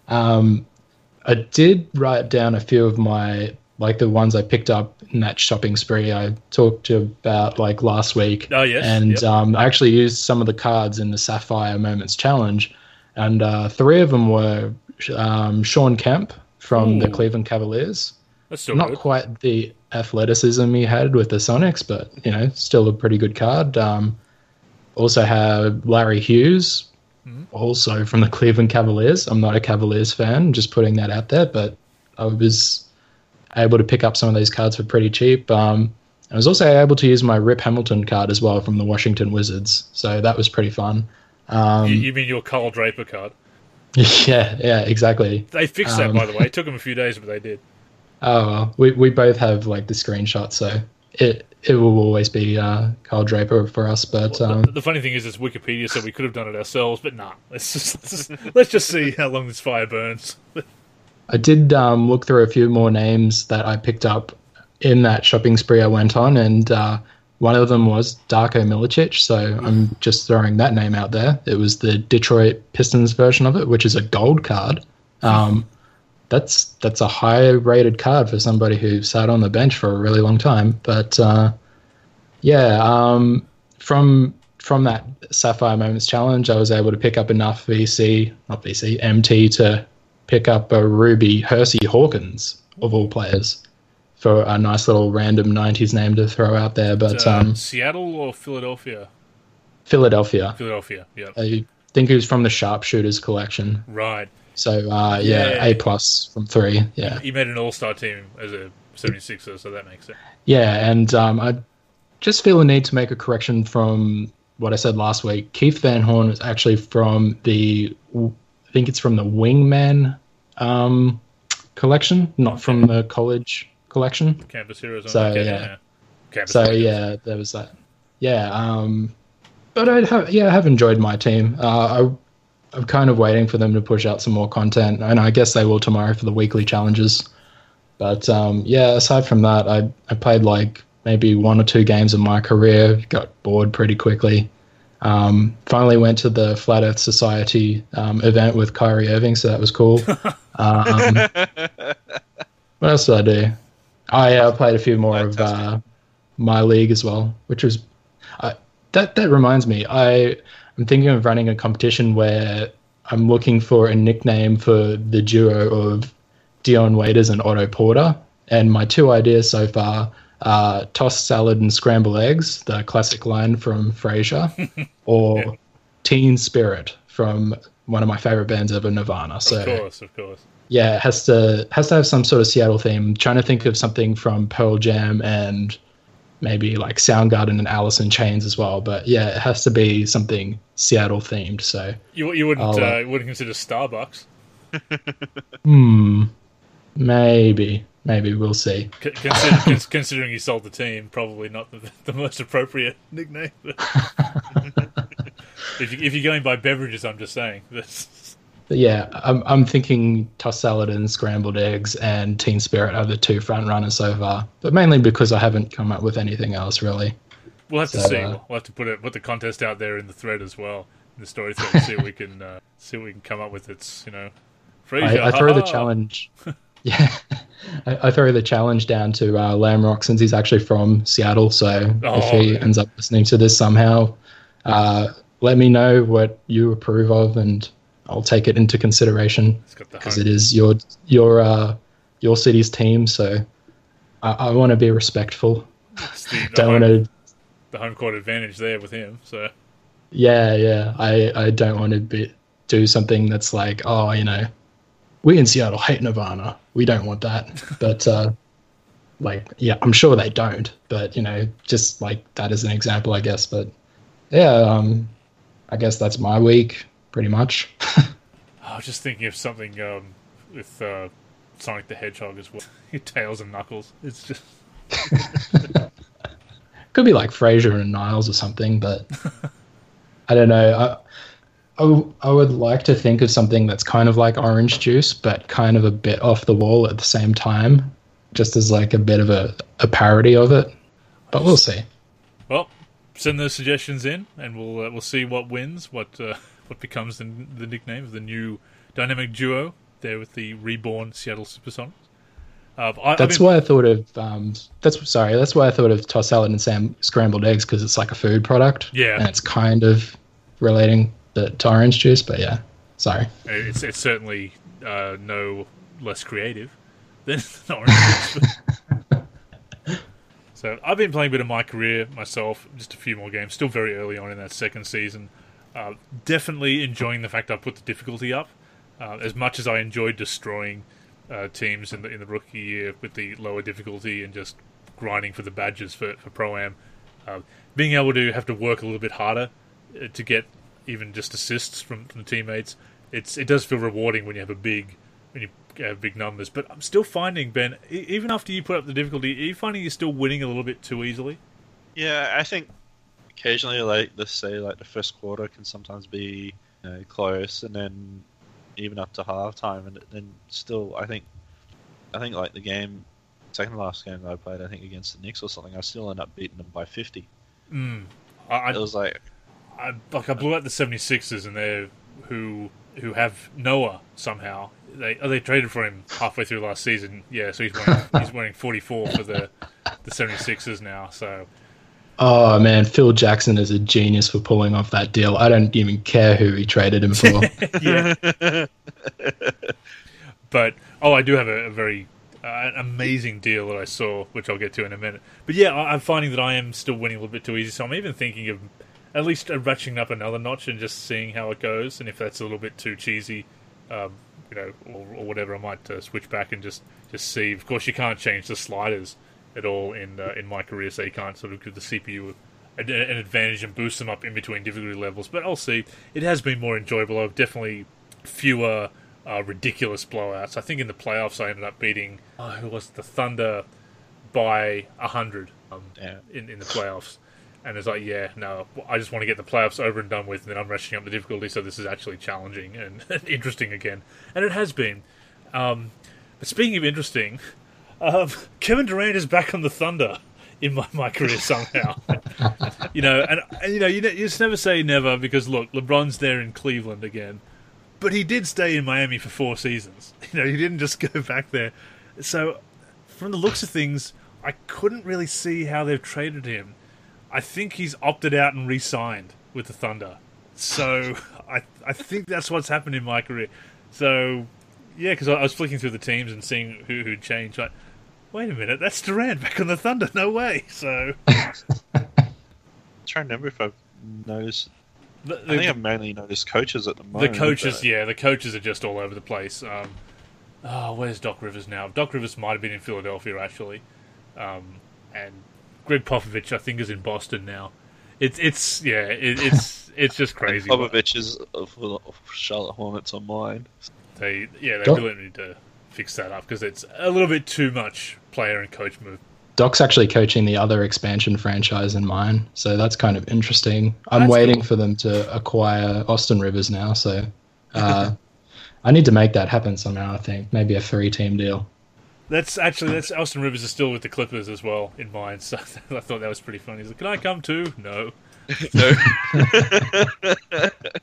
Um, I did write down a few of my, like the ones I picked up in that shopping spree I talked to you about like last week. Oh, yes. And Yep. um, I actually used some of the cards in the Sapphire Moments Challenge, and uh, three of them were um, Sean Kemp from the Ooh. Cleveland Cavaliers. That's still Not good. quite the athleticism he had with the Sonics, but, you know, still a pretty good card. Um, also have Larry Hughes, Mhm. also from the Cleveland Cavaliers. I'm not a Cavaliers fan, just putting that out there, but I was able to pick up some of these cards for pretty cheap. Um, I was also able to use my Rip Hamilton card as well from the Washington Wizards, so that was pretty fun. Um, you, you mean your Carl Draper card? yeah, yeah, exactly. They fixed that, Um, by the way. It took them a few days, but they did. Oh, well, we we both have like the screenshot, so it it will always be uh, Carl Draper for us. But Well, um, the, the funny thing is, it's Wikipedia, so we could have done it ourselves, but nah. Let's just, let's just, let's just see how long this fire burns. I did um, look through a few more names that I picked up in that shopping spree I went on, and uh, one of them was Darko Milicic. So I'm just throwing that name out there. It was the Detroit Pistons version of it, which is a gold card. Um, that's that's a high rated card for somebody who sat on the bench for a really long time. But uh, yeah, um, from from that Sapphire Moments Challenge, I was able to pick up enough V C, not V C, M T to pick up a Ruby Hersey Hawkins, of all players, for a nice little random nineties name to throw out there. But Uh, um, Seattle or Philadelphia? Philadelphia. Philadelphia, yeah. I think he was from the Sharpshooters collection. Right. So, uh, yeah, Yeah. A plus from three. Yeah. He made an all-star team as a seventy-sixer, so that makes sense. Yeah, and um, I just feel the need to make a correction from what I said last week. Keith Van Horn is actually from the, I think it's from the Wingman um, collection, not from the college collection. Campus Heroes. So, okay, yeah. Campus So Heroes. yeah, there was that. Yeah, um, but I have yeah I have enjoyed my team. Uh, I, I'm kind of waiting for them to push out some more content, and I guess they will tomorrow for the weekly challenges. But um, yeah, aside from that, I I played like maybe one or two games in my career. Got bored pretty quickly. Um, finally went to the Flat Earth Society um, event with Kyrie Irving, so that was cool. um, what else did I do? I uh, played a few more of uh, my league as well, which was uh, that. That reminds me, I I'm thinking of running a competition where I'm looking for a nickname for the duo of Dion Waiters and Otto Porter, and my two ideas so far are tossed salad and scrambled eggs, the classic line from Frasier, or Yeah. Teen Spirit from one of my favorite bands ever, Nirvana. So Of course, of course. yeah, it has to has to have some sort of Seattle theme. I'm trying to think of something from Pearl Jam and maybe like Soundgarden and Alice in Chains as well. But yeah, it has to be something Seattle themed. So You you wouldn't I'll, uh, uh, wouldn't consider Starbucks, hmm, maybe maybe we'll see. C- consider, cons- considering you sold the team. Probably not the, the most appropriate nickname. if you, if you're going by beverages, I'm just saying. That's, But yeah, I'm I'm thinking tossed salad and scrambled eggs and Teen Spirit are the two front runners so far. But mainly because I haven't come up with anything else really. we'll have to So, see. uh, We'll have to put it put the contest out there in the thread as well, in the story thread. See what we can uh, see what we can come up with. It's you know, Frasier, I, I throw the ha-ha. challenge. Yeah, I, I throw the challenge down to uh, Lamrock since he's actually from Seattle. So Oh, if he man. ends up listening to this somehow, uh, let me know what you approve of, and I'll take it into consideration It's got the because home, it is your your uh, your city's team. So I, I want to be respectful. it's the, the, Don't home, want to. the home court advantage there with him. So Yeah, yeah. I, I don't want to be, do something that's like, oh, you know, we in Seattle hate Nirvana. We don't want that. But, uh, like, yeah, I'm sure they don't. But, you know, just like that as an example, I guess. But, yeah, um, I guess that's my week, pretty much. I was just thinking of something um, with uh, Sonic the Hedgehog as well. Tails and Knuckles. It's just Could be like Frasier and Niles or something, but I don't know. I, I, w- I would like to think of something that's kind of like Orange Juice, but kind of a bit off the wall at the same time, just as like a bit of a, a parody of it. But we'll see. well. Send those suggestions in, and we'll uh, we'll see what wins, what uh, what becomes the, the nickname of the new dynamic duo there with the reborn Seattle Supersonics. Uh, I, That's I mean, why I thought of um. That's sorry. That's why I thought of tossed salad and Sam scrambled eggs because it's like a food product. Yeah. and it's kind of relating to, to orange juice. But yeah, sorry. it's it's certainly uh, no less creative than Orange Juice. So I've been playing a bit of my career myself, just a few more games, still very early on in that second season. Uh, definitely enjoying the fact I put the difficulty up. Uh, as much as I enjoyed destroying uh, teams in the in the rookie year with the lower difficulty and just grinding for the badges for, for Pro-Am, uh, being able to have to work a little bit harder uh, to get even just assists from, from the teammates, it's it does feel rewarding when you have a big when you have big numbers. But I'm still finding, Ben, e- even after you put up the difficulty, are you finding you're still winning a little bit too easily? Yeah, I think occasionally, like let's say, like the first quarter can sometimes be you know, close, and then even up to halftime, and then still, I think, I think like the game, second last game that I played, I think against the Knicks or something, I still end up beating them by fifty. Mm. I, I, It was like, I, like I blew out the seventy-sixers, and they who who have Noah somehow. They oh, they traded for him halfway through last season. Yeah, so he's winning, he's winning forty-four for the the seventy-sixers now. So Oh man, Phil Jackson is a genius for pulling off that deal. I don't even care who he traded him for. yeah. But oh, I do have a, a very uh, an amazing deal that I saw, which I'll get to in a minute. But yeah, I, I'm finding that I am still winning a little bit too easy. So I'm even thinking of at least uh, ratcheting up another notch and just seeing how it goes. And if that's a little bit too cheesy, um, you know, or, or whatever, I might uh, switch back and just, just see. Of course, you can't change the sliders at all in uh, in my career, so you can't sort of give the C P U an, an advantage and boost them up in between difficulty levels. But I'll see. It has been more enjoyable. I've definitely fewer uh, ridiculous blowouts. I think in the playoffs I ended up beating oh, who was it? The Thunder by a hundred um, yeah. in in the playoffs. And it's like, yeah, no, I just want to get the playoffs over and done with, and then I'm ratcheting up the difficulty, so this is actually challenging and interesting again. And it has been. Um, but speaking of interesting, um, Kevin Durant is back on the Thunder in my, my career somehow. you know, and, and you know, you, ne- you just never say never, because look, LeBron's there in Cleveland again, but he did stay in Miami for four seasons. You know, he didn't just go back there. So, from the looks of things, I couldn't really see how they've traded him. I think he's opted out and re-signed with the Thunder. So I I think that's what's happened in my career. So, yeah, because I, I was flicking through the teams and seeing who, who'd changed. Like, wait a minute, that's Durant back on the Thunder. No way. So I'm trying to remember if I've noticed. the, I the, think I've mainly noticed coaches at the the moment. coaches, but- yeah, the coaches are just all over the place. Um, oh, where's Doc Rivers now? Doc Rivers might have been in Philadelphia, actually. Um, and Greg Popovich, I think, is in Boston now. It's it's yeah, it, it's it's just crazy. And Popovich is of of Charlotte Hornets on mine. They yeah, they Doc- really need to fix that up because it's a little bit too much player and coach move. Doc's actually coaching the other expansion franchise in mine, so that's kind of interesting. I'm That's waiting cool. for them to acquire Austin Rivers now, so uh, I need to make that happen somehow. I think maybe a three-team deal. That's actually that's Austin Rivers is still with the Clippers as well in mind. So I thought that was pretty funny. He's like, "Can I come too?" No. No.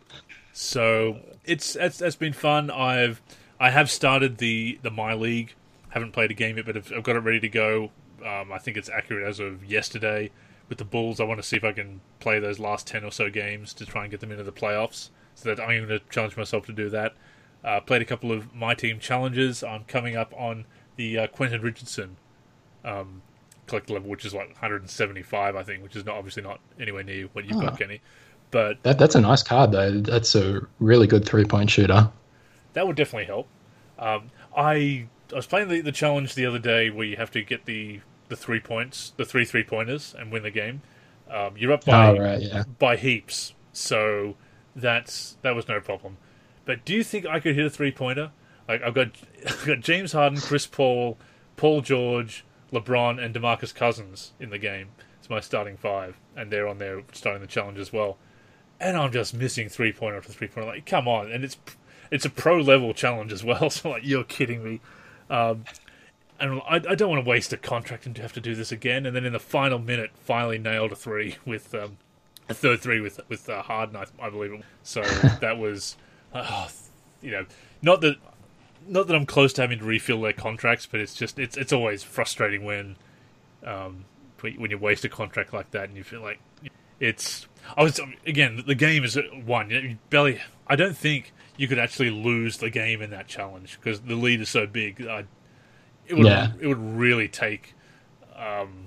So it's it's, it's been fun. I've I have started the, the My League Haven't played a game yet, but I've, I've got it ready to go. Um, I think it's accurate as of yesterday. With the Bulls, I want to see if I can play those last ten or so games to try and get them into the playoffs. So that I'm going to challenge myself to do that. Uh, played a couple of My Team challenges. I'm coming up on the uh, Quentin Richardson um, collector level, which is like one hundred seventy-five, I think, which is not obviously not anywhere near what you've oh. got, Kenny. But that, that's a nice card, though. That's a really good three-point shooter. That would definitely help. Um, I I was playing the, the challenge the other day where you have to get the, the three points, the three three-pointers, and win the game. Um, you're up by oh, right, yeah. by heaps, so that's that was no problem. But do you think I could hit a three-pointer? Like I've got, I've got James Harden, Chris Paul, Paul George, LeBron, and DeMarcus Cousins in the game. It's my starting five, and they're on there starting the challenge as well. And I'm just missing three-pointer after three-pointer. Like, come on. And it's it's a pro-level challenge as well, so like, you're kidding me. Um, and I, I don't want to waste a contract and have to do this again. And then in the final minute, finally nailed a three with um, a third three with with uh, Harden, I, I believe it. So that was, uh, you know, not that not that I'm close to having to refill their contracts, but it's just it's it's always frustrating when um, when you waste a contract like that and you feel like it's. I was again. The game is one. You barely. I don't think you could actually lose the game in that challenge because the lead is so big. I, it would. Yeah. It would really take. Um,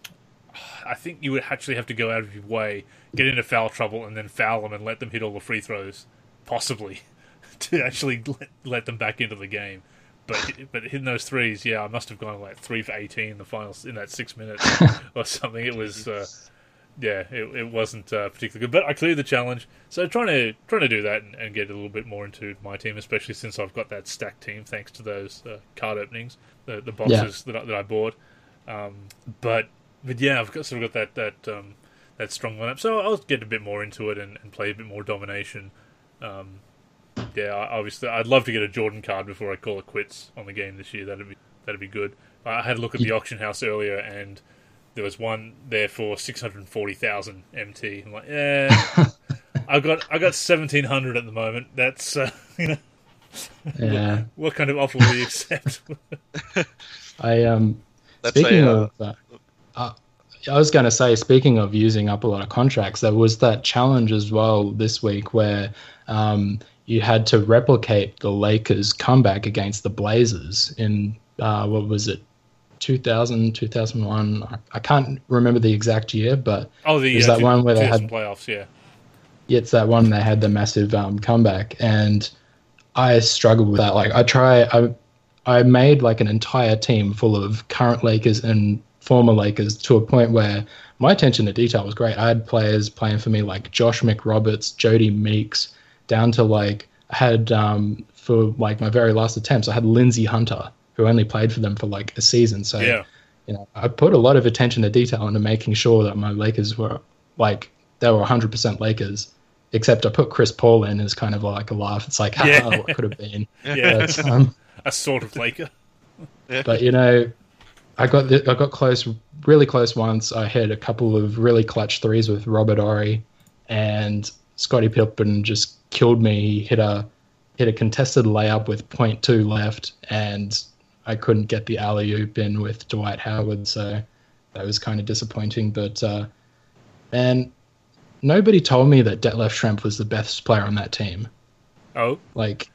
I think you would actually have to go out of your way, get into foul trouble, and then foul them and let them hit all the free throws, possibly, to actually let, let them back into the game. But but hitting those threes, yeah, I must have gone like three for eighteen in the finals in that six minutes or something. It was. Uh, Yeah, it it wasn't uh, particularly good, but I cleared the challenge. So trying to trying to do that and, and get a little bit more into my team, especially since I've got that stacked team thanks to those uh, card openings, the the boxes yeah. that I, that I bought. Um, but but yeah, I've got sort of got that that um, that strong lineup. So I'll get a bit more into it and, and play a bit more domination. Um, yeah, obviously I'd love to get a Jordan card before I call it quits on the game this year. That'd be that'd be good. I had a look at the auction house earlier and. There was one there for six hundred forty thousand M T. I'm like, yeah, I got I got seventeen hundred at the moment. That's uh, you know, yeah. What, what kind of offer will you accept? I um, That's speaking a, uh, of, uh, uh, I was going to say, speaking of using up a lot of contracts, there was that challenge as well this week where um, you had to replicate the Lakers' comeback against the Blazers in uh, what was it? two thousand, two thousand one. I can't remember the exact year, but oh, the there's uh, that one where they had playoffs. Yeah, it's that one they had the massive um, comeback, and I struggled with that. Like I try, I I made like an entire team full of current Lakers and former Lakers to a point where my attention to detail was great. I had players playing for me like Josh McRoberts, Jody Meeks, down to like I had um, for like my very last attempts, I had Lindsey Hunter, who only played for them for like a season. So, yeah. you know, I put a lot of attention to detail into making sure that my Lakers were like, they were one hundred percent Lakers, except I put Chris Paul in as kind of like a laugh. It's like, haha, yeah. what could have been. Yeah. But, um, a sort of Laker. but, you know, I got the, I got close, really close once. I hit a couple of really clutch threes with Robert Horry, and Scottie Pippen just killed me. He hit a, hit a contested layup with point two left, and I couldn't get the alley-oop in with Dwight Howard, so that was kind of disappointing. But, uh, man, nobody told me that Detlef Schrempf was the best player on that team. Oh? Like,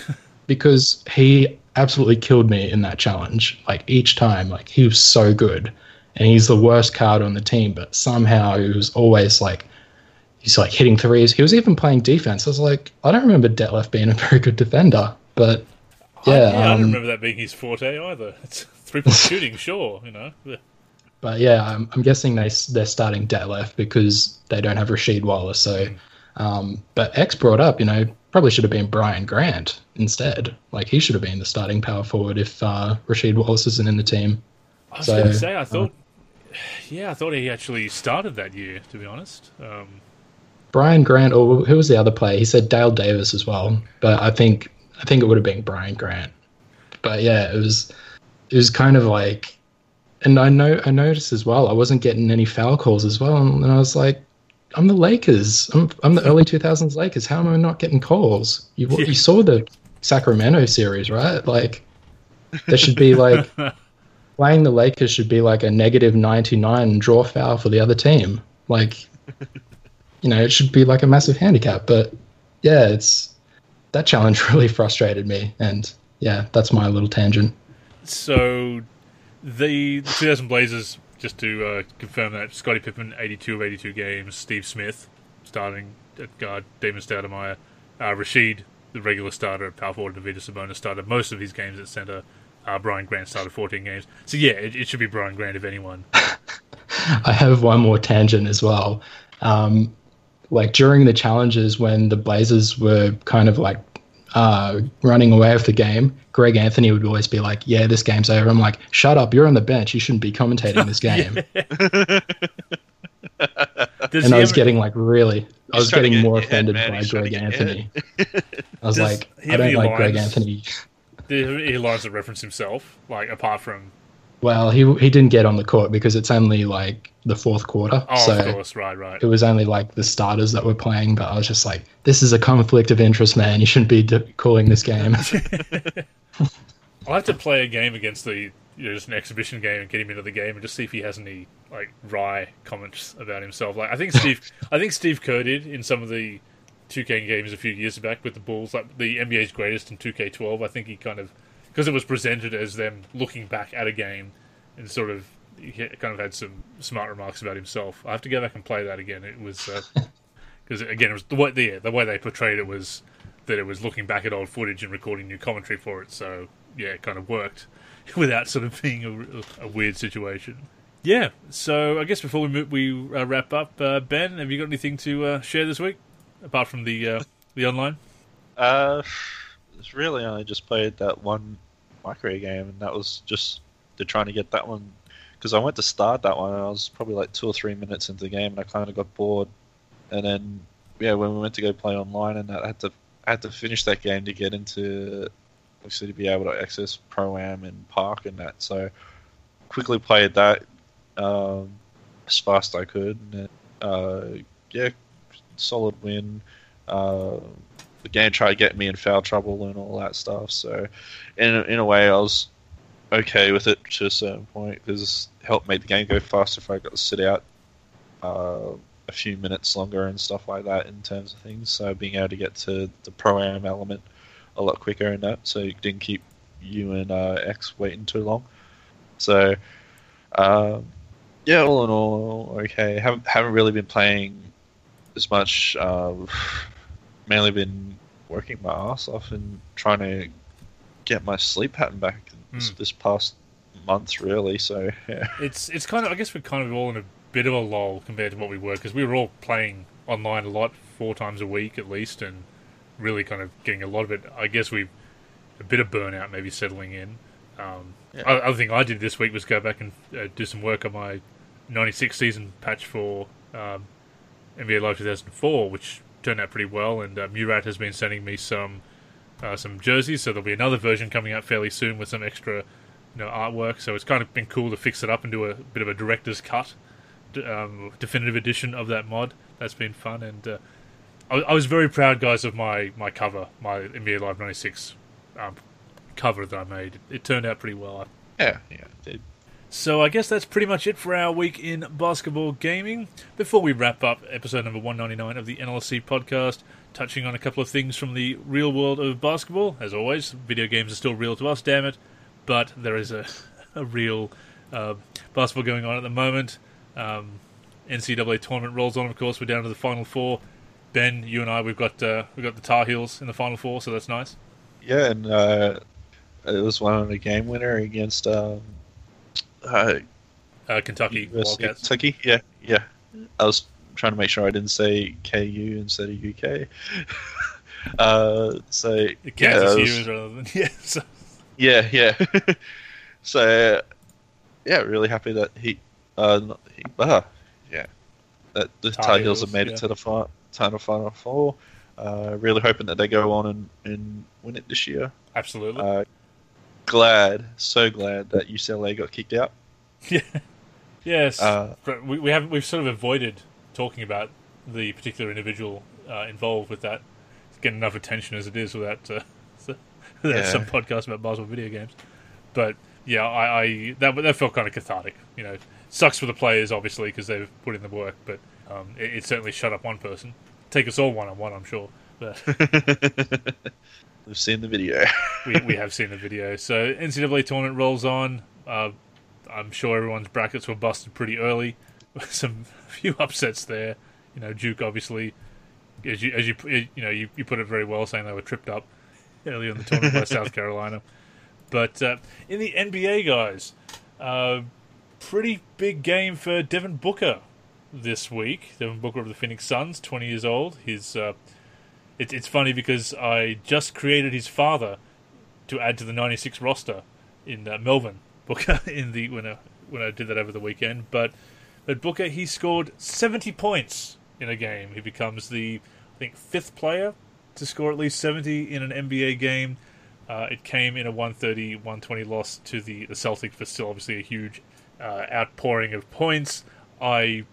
because he absolutely killed me in that challenge. Like, each time, like, he was so good. And he's the worst card on the team, but somehow he was always, like, he's, like, hitting threes. He was even playing defense. I was like, I don't remember Detlef being a very good defender, but... Yeah, I, yeah, um, I don't remember that being his forte either. It's three-point shooting, sure, you know. But yeah, I'm, I'm guessing they they're starting Detlef because they don't have Rasheed Wallace. So, mm. um, but X brought up, you know, probably should have been Brian Grant instead. Like he should have been the starting power forward if uh, Rasheed Wallace isn't in the team. I was so, going to say, I thought, uh, yeah, I thought he actually started that year. To be honest, um, Brian Grant, or who was the other player? He said Dale Davis as well, but I think. I think it would have been Brian Grant. But yeah, it was it was kind of like, and I know I noticed as well, I wasn't getting any foul calls as well, and I was like, I'm the Lakers, I'm I'm the early two thousands Lakers. How am I not getting calls? You yeah. you saw the Sacramento series, right? Like, There should be like playing the Lakers should be like a negative ninety-nine draw foul for the other team. Like, you know, it should be like a massive handicap. But yeah, it's that challenge really frustrated me, and yeah, that's my little tangent. So the, the two thousand Blazers, just to uh, confirm that, Scottie Pippen, eighty-two of eighty-two games, Steve Smith starting at guard, Damon Stoudemire, uh, Rashid, the regular starter at power forward, and Davida Sabonis started most of his games at center. Uh, Brian Grant started fourteen games. So yeah, it, it should be Brian Grant if anyone. I have one more tangent as well. Um, like during the challenges when the Blazers were kind of like uh, running away with the game, Greg Anthony would always be like, yeah, this game's over. I'm like, shut up, you're on the bench. You shouldn't be commentating this game. And I was ever... getting like really, I was getting more offended head, by Greg Anthony. I was Does like, I don't like lines, Greg Anthony. Did he lines to reference himself, like apart from... Well, he he didn't get on the court because it's only like the fourth quarter. Oh, so of course, right, right. It was only like the starters that were playing, but I was just like, this is a conflict of interest, man. You shouldn't be d- calling this game. I'll have to play a game against the, you know, just an exhibition game and get him into the game and just see if he has any like wry comments about himself. Like I think Steve, I think Steve Kerr did in some of the two K games a few years back with the Bulls, like the N B A's greatest in two K twelve. I think he kind of, because it was presented as them looking back at a game, and sort of he kind of had some smart remarks about himself. I have to go back and play that again. It was because uh, again, it was the way the, the way they portrayed it was that it was looking back at old footage and recording new commentary for it. So yeah, it kind of worked without sort of being a, a weird situation. Yeah. So I guess before we move, we uh, wrap up, uh, Ben, have you got anything to uh, share this week apart from the uh, the online? Uh, it's really only just played that one micro game, and that was just to trying to get that one, because I went to start that one and I was probably like two or three minutes into the game and I kind of got bored, and then yeah, when we went to go play online and that, I had to I had to finish that game to get into, obviously, to be able to access Pro-Am and Park and that. So quickly played that um, as fast as I could, and uh, yeah, solid win. Uh, the game tried to get me in foul trouble and all that stuff. So in in a way, I was okay with it to a certain point, because it helped make the game go faster if I got to sit out uh, a few minutes longer and stuff like that in terms of things. So being able to get to the Pro-Am element a lot quicker in that, so you didn't keep you and uh, X waiting too long. So um, yeah, all in all, okay. Haven't haven't really been playing as much. Uh, mainly been working my ass off and trying to get my sleep pattern back this, mm. this past month, really. So yeah, it's it's kind of, I guess we're kind of all in a bit of a lull compared to what we were, because we were all playing online a lot, four times a week at least, and really kind of getting a lot of it. I guess we a bit of burnout maybe settling in. Um, yeah. Other thing I did this week was go back and uh, do some work on my ninety-six season patch for um, N B A Live two thousand four, which turned out pretty well, and uh, Murat has been sending me some uh, some jerseys, so there'll be another version coming out fairly soon with some extra, you know, artwork. So it's kind of been cool to fix it up and do a bit of a director's cut, um, definitive edition of that mod. That's been fun, and uh, I, I was very proud, guys, of my, my cover, my N B A Live ninety-six um, cover that I made. It, it turned out pretty well. Yeah, yeah, it did. So I guess that's pretty much it for our week in basketball gaming. Before we wrap up episode number one ninety-nine of the N L S C podcast, touching on a couple of things from the real world of basketball. As always, video games are still real to us, damn it. But there is a, a real uh, basketball going on at the moment. Um, N C double A tournament rolls on, of course. We're down to the Final Four. Ben, you and I, we've got uh, we've got the Tar Heels in the Final Four, so that's nice. Yeah, and uh, it was one of the game winner against... Um... Uh, uh, Kentucky Wildcats. Kentucky, yeah, yeah. I was trying to make sure I didn't say K U instead of U K. uh, so Kansas yeah, was, U rather than yeah. So. Yeah, yeah. so yeah, really happy that he, uh, not he, uh yeah, that the Tar Heels have made yeah. it to the final, to Final Four. Uh, really hoping that they go on and, and win it this year. Absolutely. Uh, glad, so glad that U C L A got kicked out. Yeah, yes. Uh, but we we have we've sort of avoided talking about the particular individual uh, involved with that. It's getting enough attention as it is without uh, without yeah. some podcast about basketball video games. But yeah, I, I that that felt kind of cathartic. You know, sucks for the players obviously because they've put in the work, but um, it, it certainly shut up one person. Take us all one on one, I'm sure. But we've seen the video. we we have seen the video. So N C double A tournament rolls on. Uh, I'm sure everyone's brackets were busted pretty early. Some few upsets there. You know, Duke obviously, as you as you you know you, you put it very well, saying they were tripped up early in the tournament by South Carolina. But uh, in the N B A, guys, uh, pretty big game for Devin Booker this week. Devin Booker of the Phoenix Suns, twenty years old. His uh, it, it's funny because I just created his father to add to the ninety-six roster in uh, Melbourne. Booker in the when I when I did that over the weekend, but but Booker he scored seventy points in a game. He becomes the I think fifth player to score at least seventy in an N B A game. Uh, it came in a one thirty one twenty loss to the, the Celtics, but still obviously a huge uh, outpouring of points. I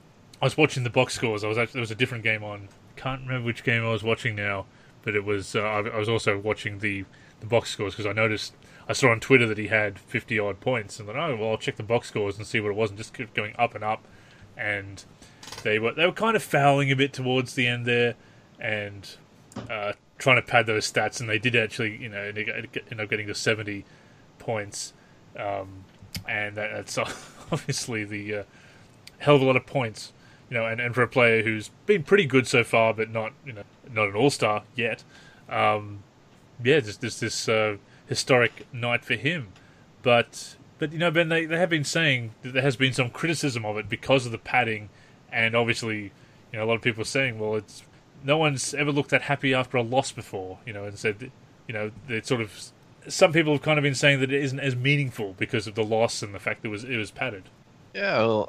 I was watching the box scores. I was actually there was a different game on. Can't remember which game I was watching now, but it was uh, I, I was also watching the, the box scores because I noticed. I saw on Twitter that he had fifty-odd points, and thought, oh, well, I'll check the box scores and see what it was, and just kept going up and up. And they were they were kind of fouling a bit towards the end there, and uh, trying to pad those stats, and they did actually, you know, end up getting to seventy points, um, and that, that's obviously the uh, hell of a lot of points, you know, and, and for a player who's been pretty good so far, but not, you know, not an all-star yet. Um, yeah, just this this. Uh, historic night for him, but but you know, Ben, they, they have been saying that there has been some criticism of it because of the padding, and obviously, you know, a lot of people are saying, well, it's no one's ever looked that happy after a loss before, you know, and said, that, you know, it's sort of some people have kind of been saying that it isn't as meaningful because of the loss and the fact that it was it was padded. Yeah, well,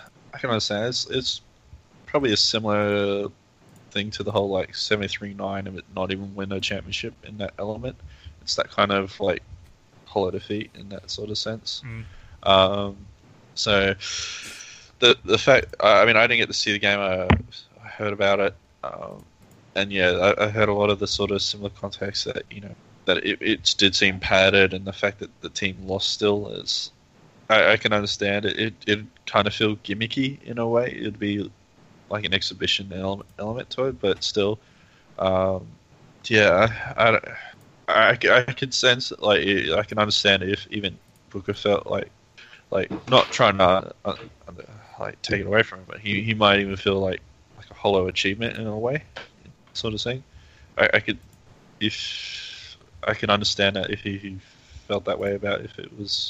I can understand. It's, it's probably a similar thing to the whole like seventy-three nine of it not even win a championship in that element. It's that kind of like hollow defeat in that sort of sense. Mm. Um, so the the fact, I mean, I didn't get to see the game. I, I heard about it, um, and yeah, I, I heard a lot of the sort of similar context that you know that it, it did seem padded, and the fact that the team lost still is, I, I can understand it. It it kind of feel gimmicky in a way. It'd be like an exhibition element element to it, but still, um, yeah, I. I I, I can sense, like, I can understand if even Booker felt like, like not trying to, uh, like, take it away from him, but he, he might even feel like, like a hollow achievement in a way, sort of thing. I, I could, if, I can understand that if he, he felt that way about if it was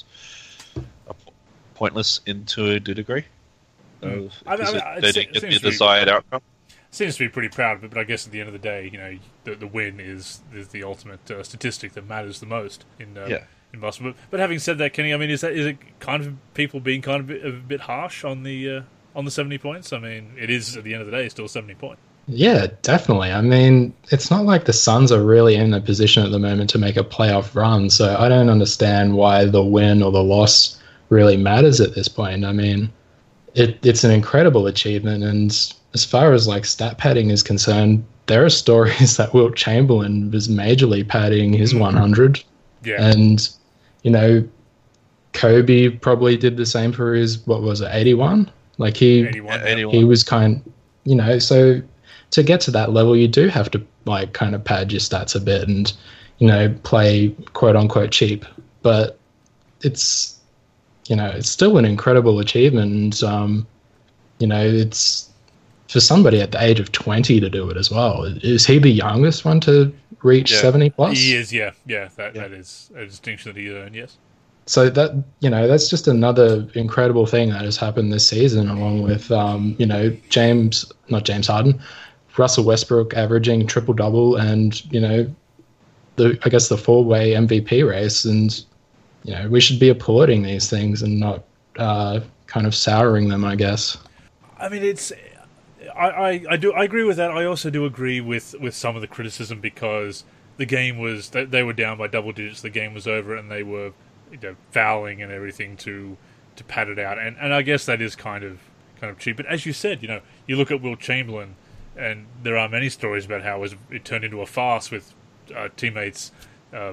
a pointless into a degree. Mm. So, I mean, I mean, it, they didn't get the desired outcome. Seems to be pretty proud of it, but I guess at the end of the day, you know, the, the win is, is the ultimate uh, statistic that matters the most in uh, yeah. in basketball. But, but having said that, Kenny, I mean, is that is it kind of people being kind of a bit, a bit harsh on the uh, on the seventy points? I mean, it is at the end of the day still seventy points. Yeah, definitely. I mean, it's not like the Suns are really in a position at the moment to make a playoff run, so I don't understand why the win or the loss really matters at this point. I mean, it it's an incredible achievement, and as far as like stat padding is concerned, there are stories that Wilt Chamberlain was majorly padding his one hundred. Yeah. And, you know, Kobe probably did the same for his, what was it, eighty-one? Like he, eighty-one, eighty-one. he was kind, you know, so to get to that level, you do have to like kind of pad your stats a bit and, you know, play quote unquote cheap. But it's, you know, it's still an incredible achievement. And, um, you know, it's, for somebody at the age of twenty to do it as well. Is he the youngest one to reach yeah. seventy plus? He is, yeah. Yeah, that, yeah. that is a distinction that he earned, yes. So that, you know, that's just another incredible thing that has happened this season, along with, um, you know, James, not James Harden, Russell Westbrook averaging triple-double and, you know, the I guess the four-way M V P race. And, you know, we should be applauding these things and not uh, kind of souring them, I guess. I mean, it's... I, I, I do I agree with that. I also do agree with, with some of the criticism because the game was they, they were down by double digits. The game was over, and they were you know, fouling and everything to to pad it out. And and I guess that is kind of kind of cheap. But as you said, you know, you look at Wilt Chamberlain, and there are many stories about how it, was, it turned into a farce with uh, teammates uh,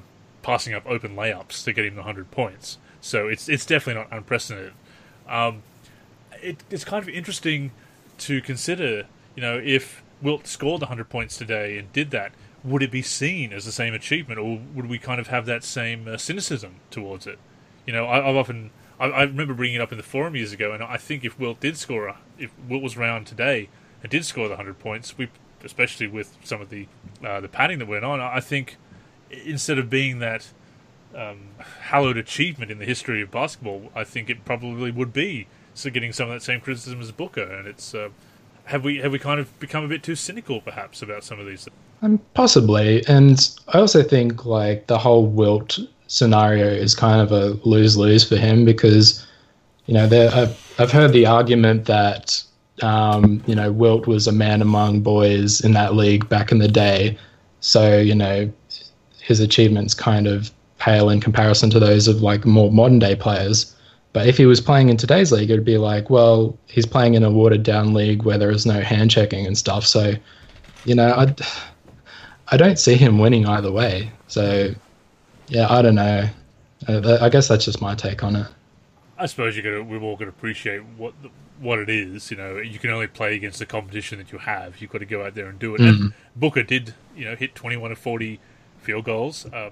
passing up open layups to get him one hundred points. So it's it's definitely not unprecedented. Um, it, it's kind of interesting to consider, you know, if Wilt scored one hundred points today and did that, would it be seen as the same achievement, or would we kind of have that same uh, cynicism towards it? You know, I, I've often... I, I remember bringing it up in the forum years ago, and I think if Wilt did score... A, if Wilt was around today and did score the one hundred points, we, especially with some of the uh, the padding that went on, I think instead of being that um, hallowed achievement in the history of basketball, I think it probably would be so getting some of that same criticism as Booker. And it's... Uh, have we have we kind of become a bit too cynical, perhaps, about some of these things? Um, possibly, and I also think like the whole Wilt scenario is kind of a lose-lose for him because, you know, there I've, I've heard the argument that um, you know, Wilt was a man among boys in that league back in the day, so you know his achievements kind of pale in comparison to those of like more modern-day players. But if he was playing in today's league, it'd be like, well, he's playing in a watered-down league where there is no hand-checking and stuff. So, you know, I, I don't see him winning either way. So, yeah, I don't know. Uh, I guess that's just my take on it. I suppose you got to, we've all got to appreciate what the, what it is. You know, you can only play against the competition that you have. You've got to go out there and do it. Mm. And Booker did, you know, hit twenty-one of forty field goals. Um,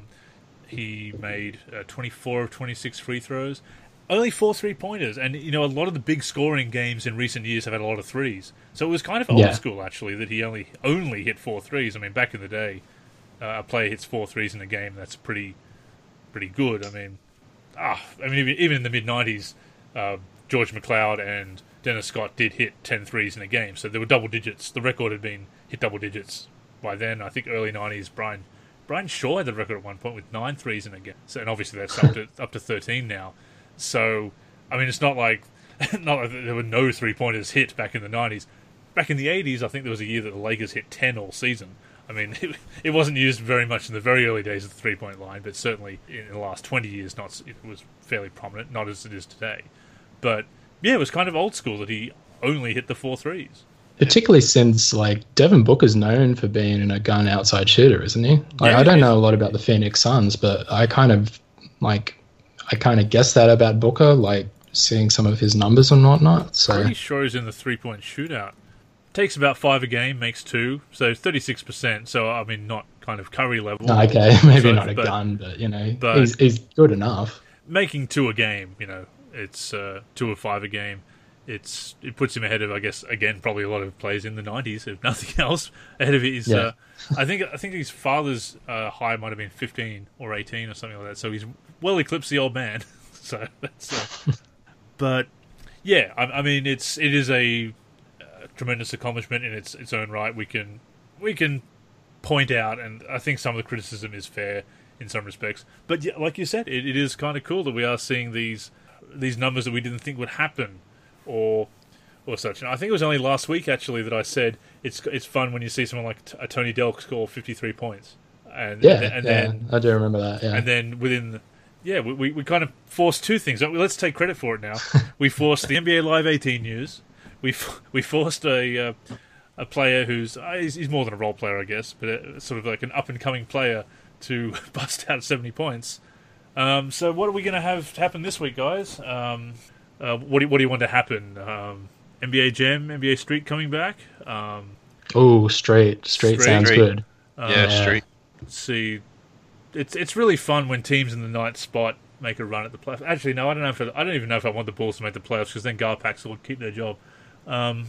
he made uh, twenty-four of twenty-six free throws. Only four three-pointers, and you know a lot of the big scoring games in recent years have had a lot of threes. So it was kind of old yeah. school, actually, that he only only hit four threes. I mean, back in the day, uh, a player hits four threes in a game. That's pretty pretty good. I mean, ah, I mean, even, even in the mid nineties, uh, George McLeod and Dennis Scott did hit ten threes in a game. So there were double digits. The record had been hit double digits by then. I think early nineties, Brian Brian Shaw had the record at one point with nine threes in a game. So, and obviously that's up to up to thirteen now. So, I mean, it's not like not like there were no three-pointers hit back in the nineties. Back in the eighties, I think there was a year that the Lakers hit ten all season. I mean, it, it wasn't used very much in the very early days of the three-point line, but certainly in the last twenty years, not it was fairly prominent, not as it is today. But, yeah, it was kind of old school that he only hit the four threes. Particularly since, like, Devin Booker's known for being a gun outside shooter, isn't he? Like, yeah, I don't yeah. know a lot about the Phoenix Suns, but I kind of, like... I kind of guessed that about Booker, like seeing some of his numbers and whatnot. So pretty sure he's in the three-point shootout. Takes about five a game, makes two, so thirty-six percent. So I mean, not kind of Curry level. Okay, maybe so, not a but, gun, but you know, but he's he's good enough. Making two a game, you know, it's uh, two or five a game. It's it puts him ahead of, I guess, again, probably a lot of players in the nineties, if nothing else. Ahead of his, yeah. uh, I think I think his father's uh, high might have been fifteen or eighteen or something like that. So he's well eclipsed the old man. So that's, uh, but yeah, I, I mean, it's it is a, a tremendous accomplishment in its its own right. We can we can point out, and I think some of the criticism is fair in some respects. But yeah, like you said, it, it is kind of cool that we are seeing these these numbers that we didn't think would happen. Or, or such. And I think it was only last week actually that I said it's it's fun when you see someone like a Tony Delk score fifty-three points. And yeah, and, and yeah, then I do remember that. Yeah, and then within, yeah, we, we we kind of forced two things. Let's take credit for it now. We forced the N B A Live eighteen news. We we forced a uh, a player who's uh, he's, he's more than a role player, I guess, but a, sort of like an up and coming player to bust out seventy points. Um, so what are we going to have happen this week, guys? Um, Uh, what do you, what do you want to happen? Um, N B A Jam, N B A Street coming back. Um, oh, straight, straight, straight sounds straight. good. Uh, yeah, straight. Let's see, it's it's really fun when teams in the ninth spot make a run at the playoffs. Actually, no, I don't know if I, I don't even know if I want the Bulls to make the playoffs because then Garpax will keep their job. Um,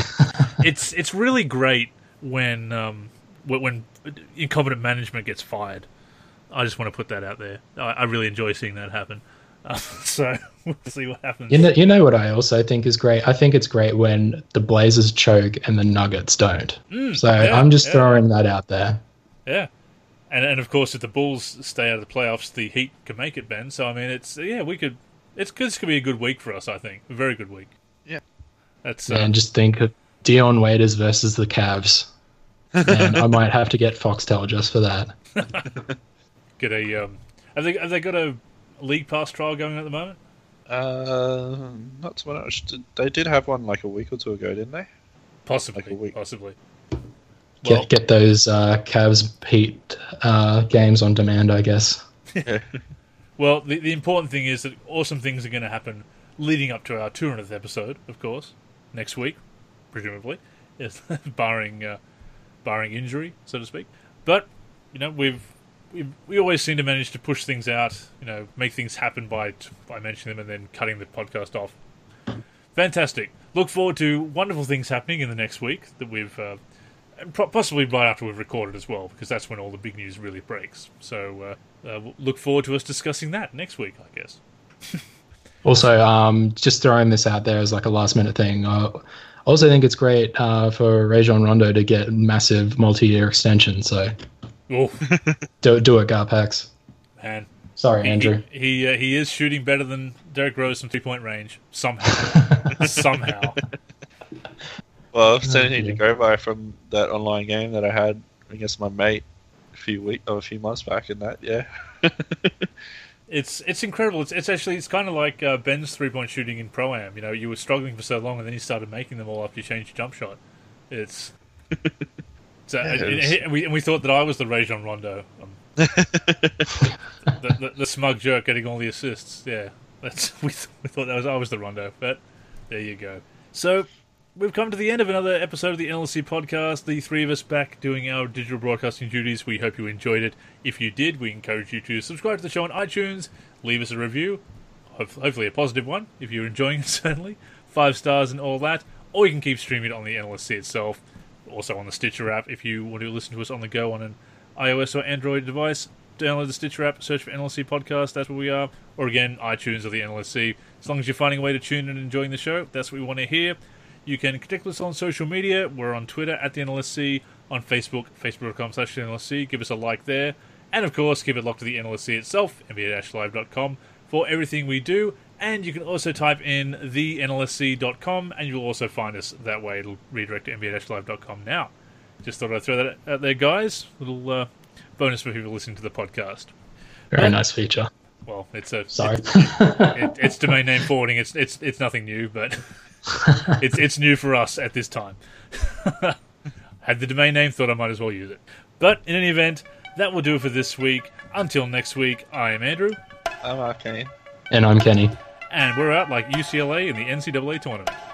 it's it's really great when um, when incompetent management gets fired. I just want to put that out there. I, I really enjoy seeing that happen. Uh, so we'll see what happens. You know, you know what I also think is great? I think it's great when the Blazers choke and the Nuggets don't. Mm, so yeah, I'm just yeah. throwing that out there. Yeah. And and of course, if the Bulls stay out of the playoffs, the Heat can make it, Ben. So, I mean, it's, yeah, we could, it's this could be a good week for us, I think. A very good week. Yeah. That's, And um, just think of Dion Waiters versus the Cavs. And I might have to get Foxtel just for that. get a, um, have they, have they got a League Pass trial going at the moment? Uh, not so much. They did have one like a week or two ago, didn't they? Possibly. Like a week. Possibly. Get Well, get those uh, Cavs Heat uh, games on demand, I guess. Yeah. Well, the, the important thing is that awesome things are going to happen leading up to our two hundredth episode, of course, next week, presumably, yes, barring uh, barring injury, so to speak. But, you know, we've, we've we always seem to manage to push things out, you know, make things happen by by mentioning them and then cutting the podcast off. Fantastic. Look forward to wonderful things happening in the next week that we've... Uh, and possibly right after we've recorded as well, because that's when all the big news really breaks. So uh, uh, look forward to us discussing that next week, I guess. Also, um, just throwing this out there as like a last minute thing. Uh, I also think it's great uh, for Rajon Rondo to get massive multi-year extension. So Oh, do, do it, Garpax. man. Sorry, He, Andrew. he he, uh, he is shooting better than Derrick Rose from three-point range, somehow. somehow. Well, if it's Oh, anything to dear. go by from that online game that I had against my mate a few week or a few months back, in that, yeah. It's it's incredible. It's it's actually it's kind of like uh, Ben's three point shooting in Pro Am. You know, you were struggling for so long, and then you started making them all after you changed your jump shot. It's so, Yeah, and, it was- and we and we thought that I was the Rajon Rondo, um, the, the, the smug jerk getting all the assists. Yeah, that's we th- we thought that was I was the Rondo, but there you go. So we've come to the end of another episode of the N L C podcast. The three of us back doing our digital broadcasting duties. We hope you enjoyed it. If you did, we encourage you to subscribe to the show on iTunes, leave us a review, hopefully a positive one, if you're enjoying it, certainly. Five stars and all that. Or you can keep streaming it on the N L S C itself, also on the Stitcher app. If you want to listen to us on the go on an iOS or Android device, download the Stitcher app, search for N L C Podcast, that's where we are. Or again, iTunes or the N L S C. As long as you're finding a way to tune in and enjoying the show, that's what we want to hear. You can connect with us on social media. We're on Twitter at the N L S C, on Facebook, facebook.com slash the NLSC. Give us a like there. And of course, keep it locked to the N L S C itself, N B A live dot com, for everything we do. And you can also type in the N L S C dot com, and you'll also find us that way. It'll redirect to N B A live dot com now. Just thought I'd throw that out there, guys. Little uh, bonus for people listening to the podcast. Very nice feature. Well, it's a Sorry. It, it, it's domain name forwarding. It's it's it's nothing new, but it's it's new for us at this time. Had the domain name, thought I might as well use it. But in any event, that will do it for this week. Until next week, I am Andrew, I'm Arcane. And I'm Kenny. and we're out like U C L A in the N C double A tournament.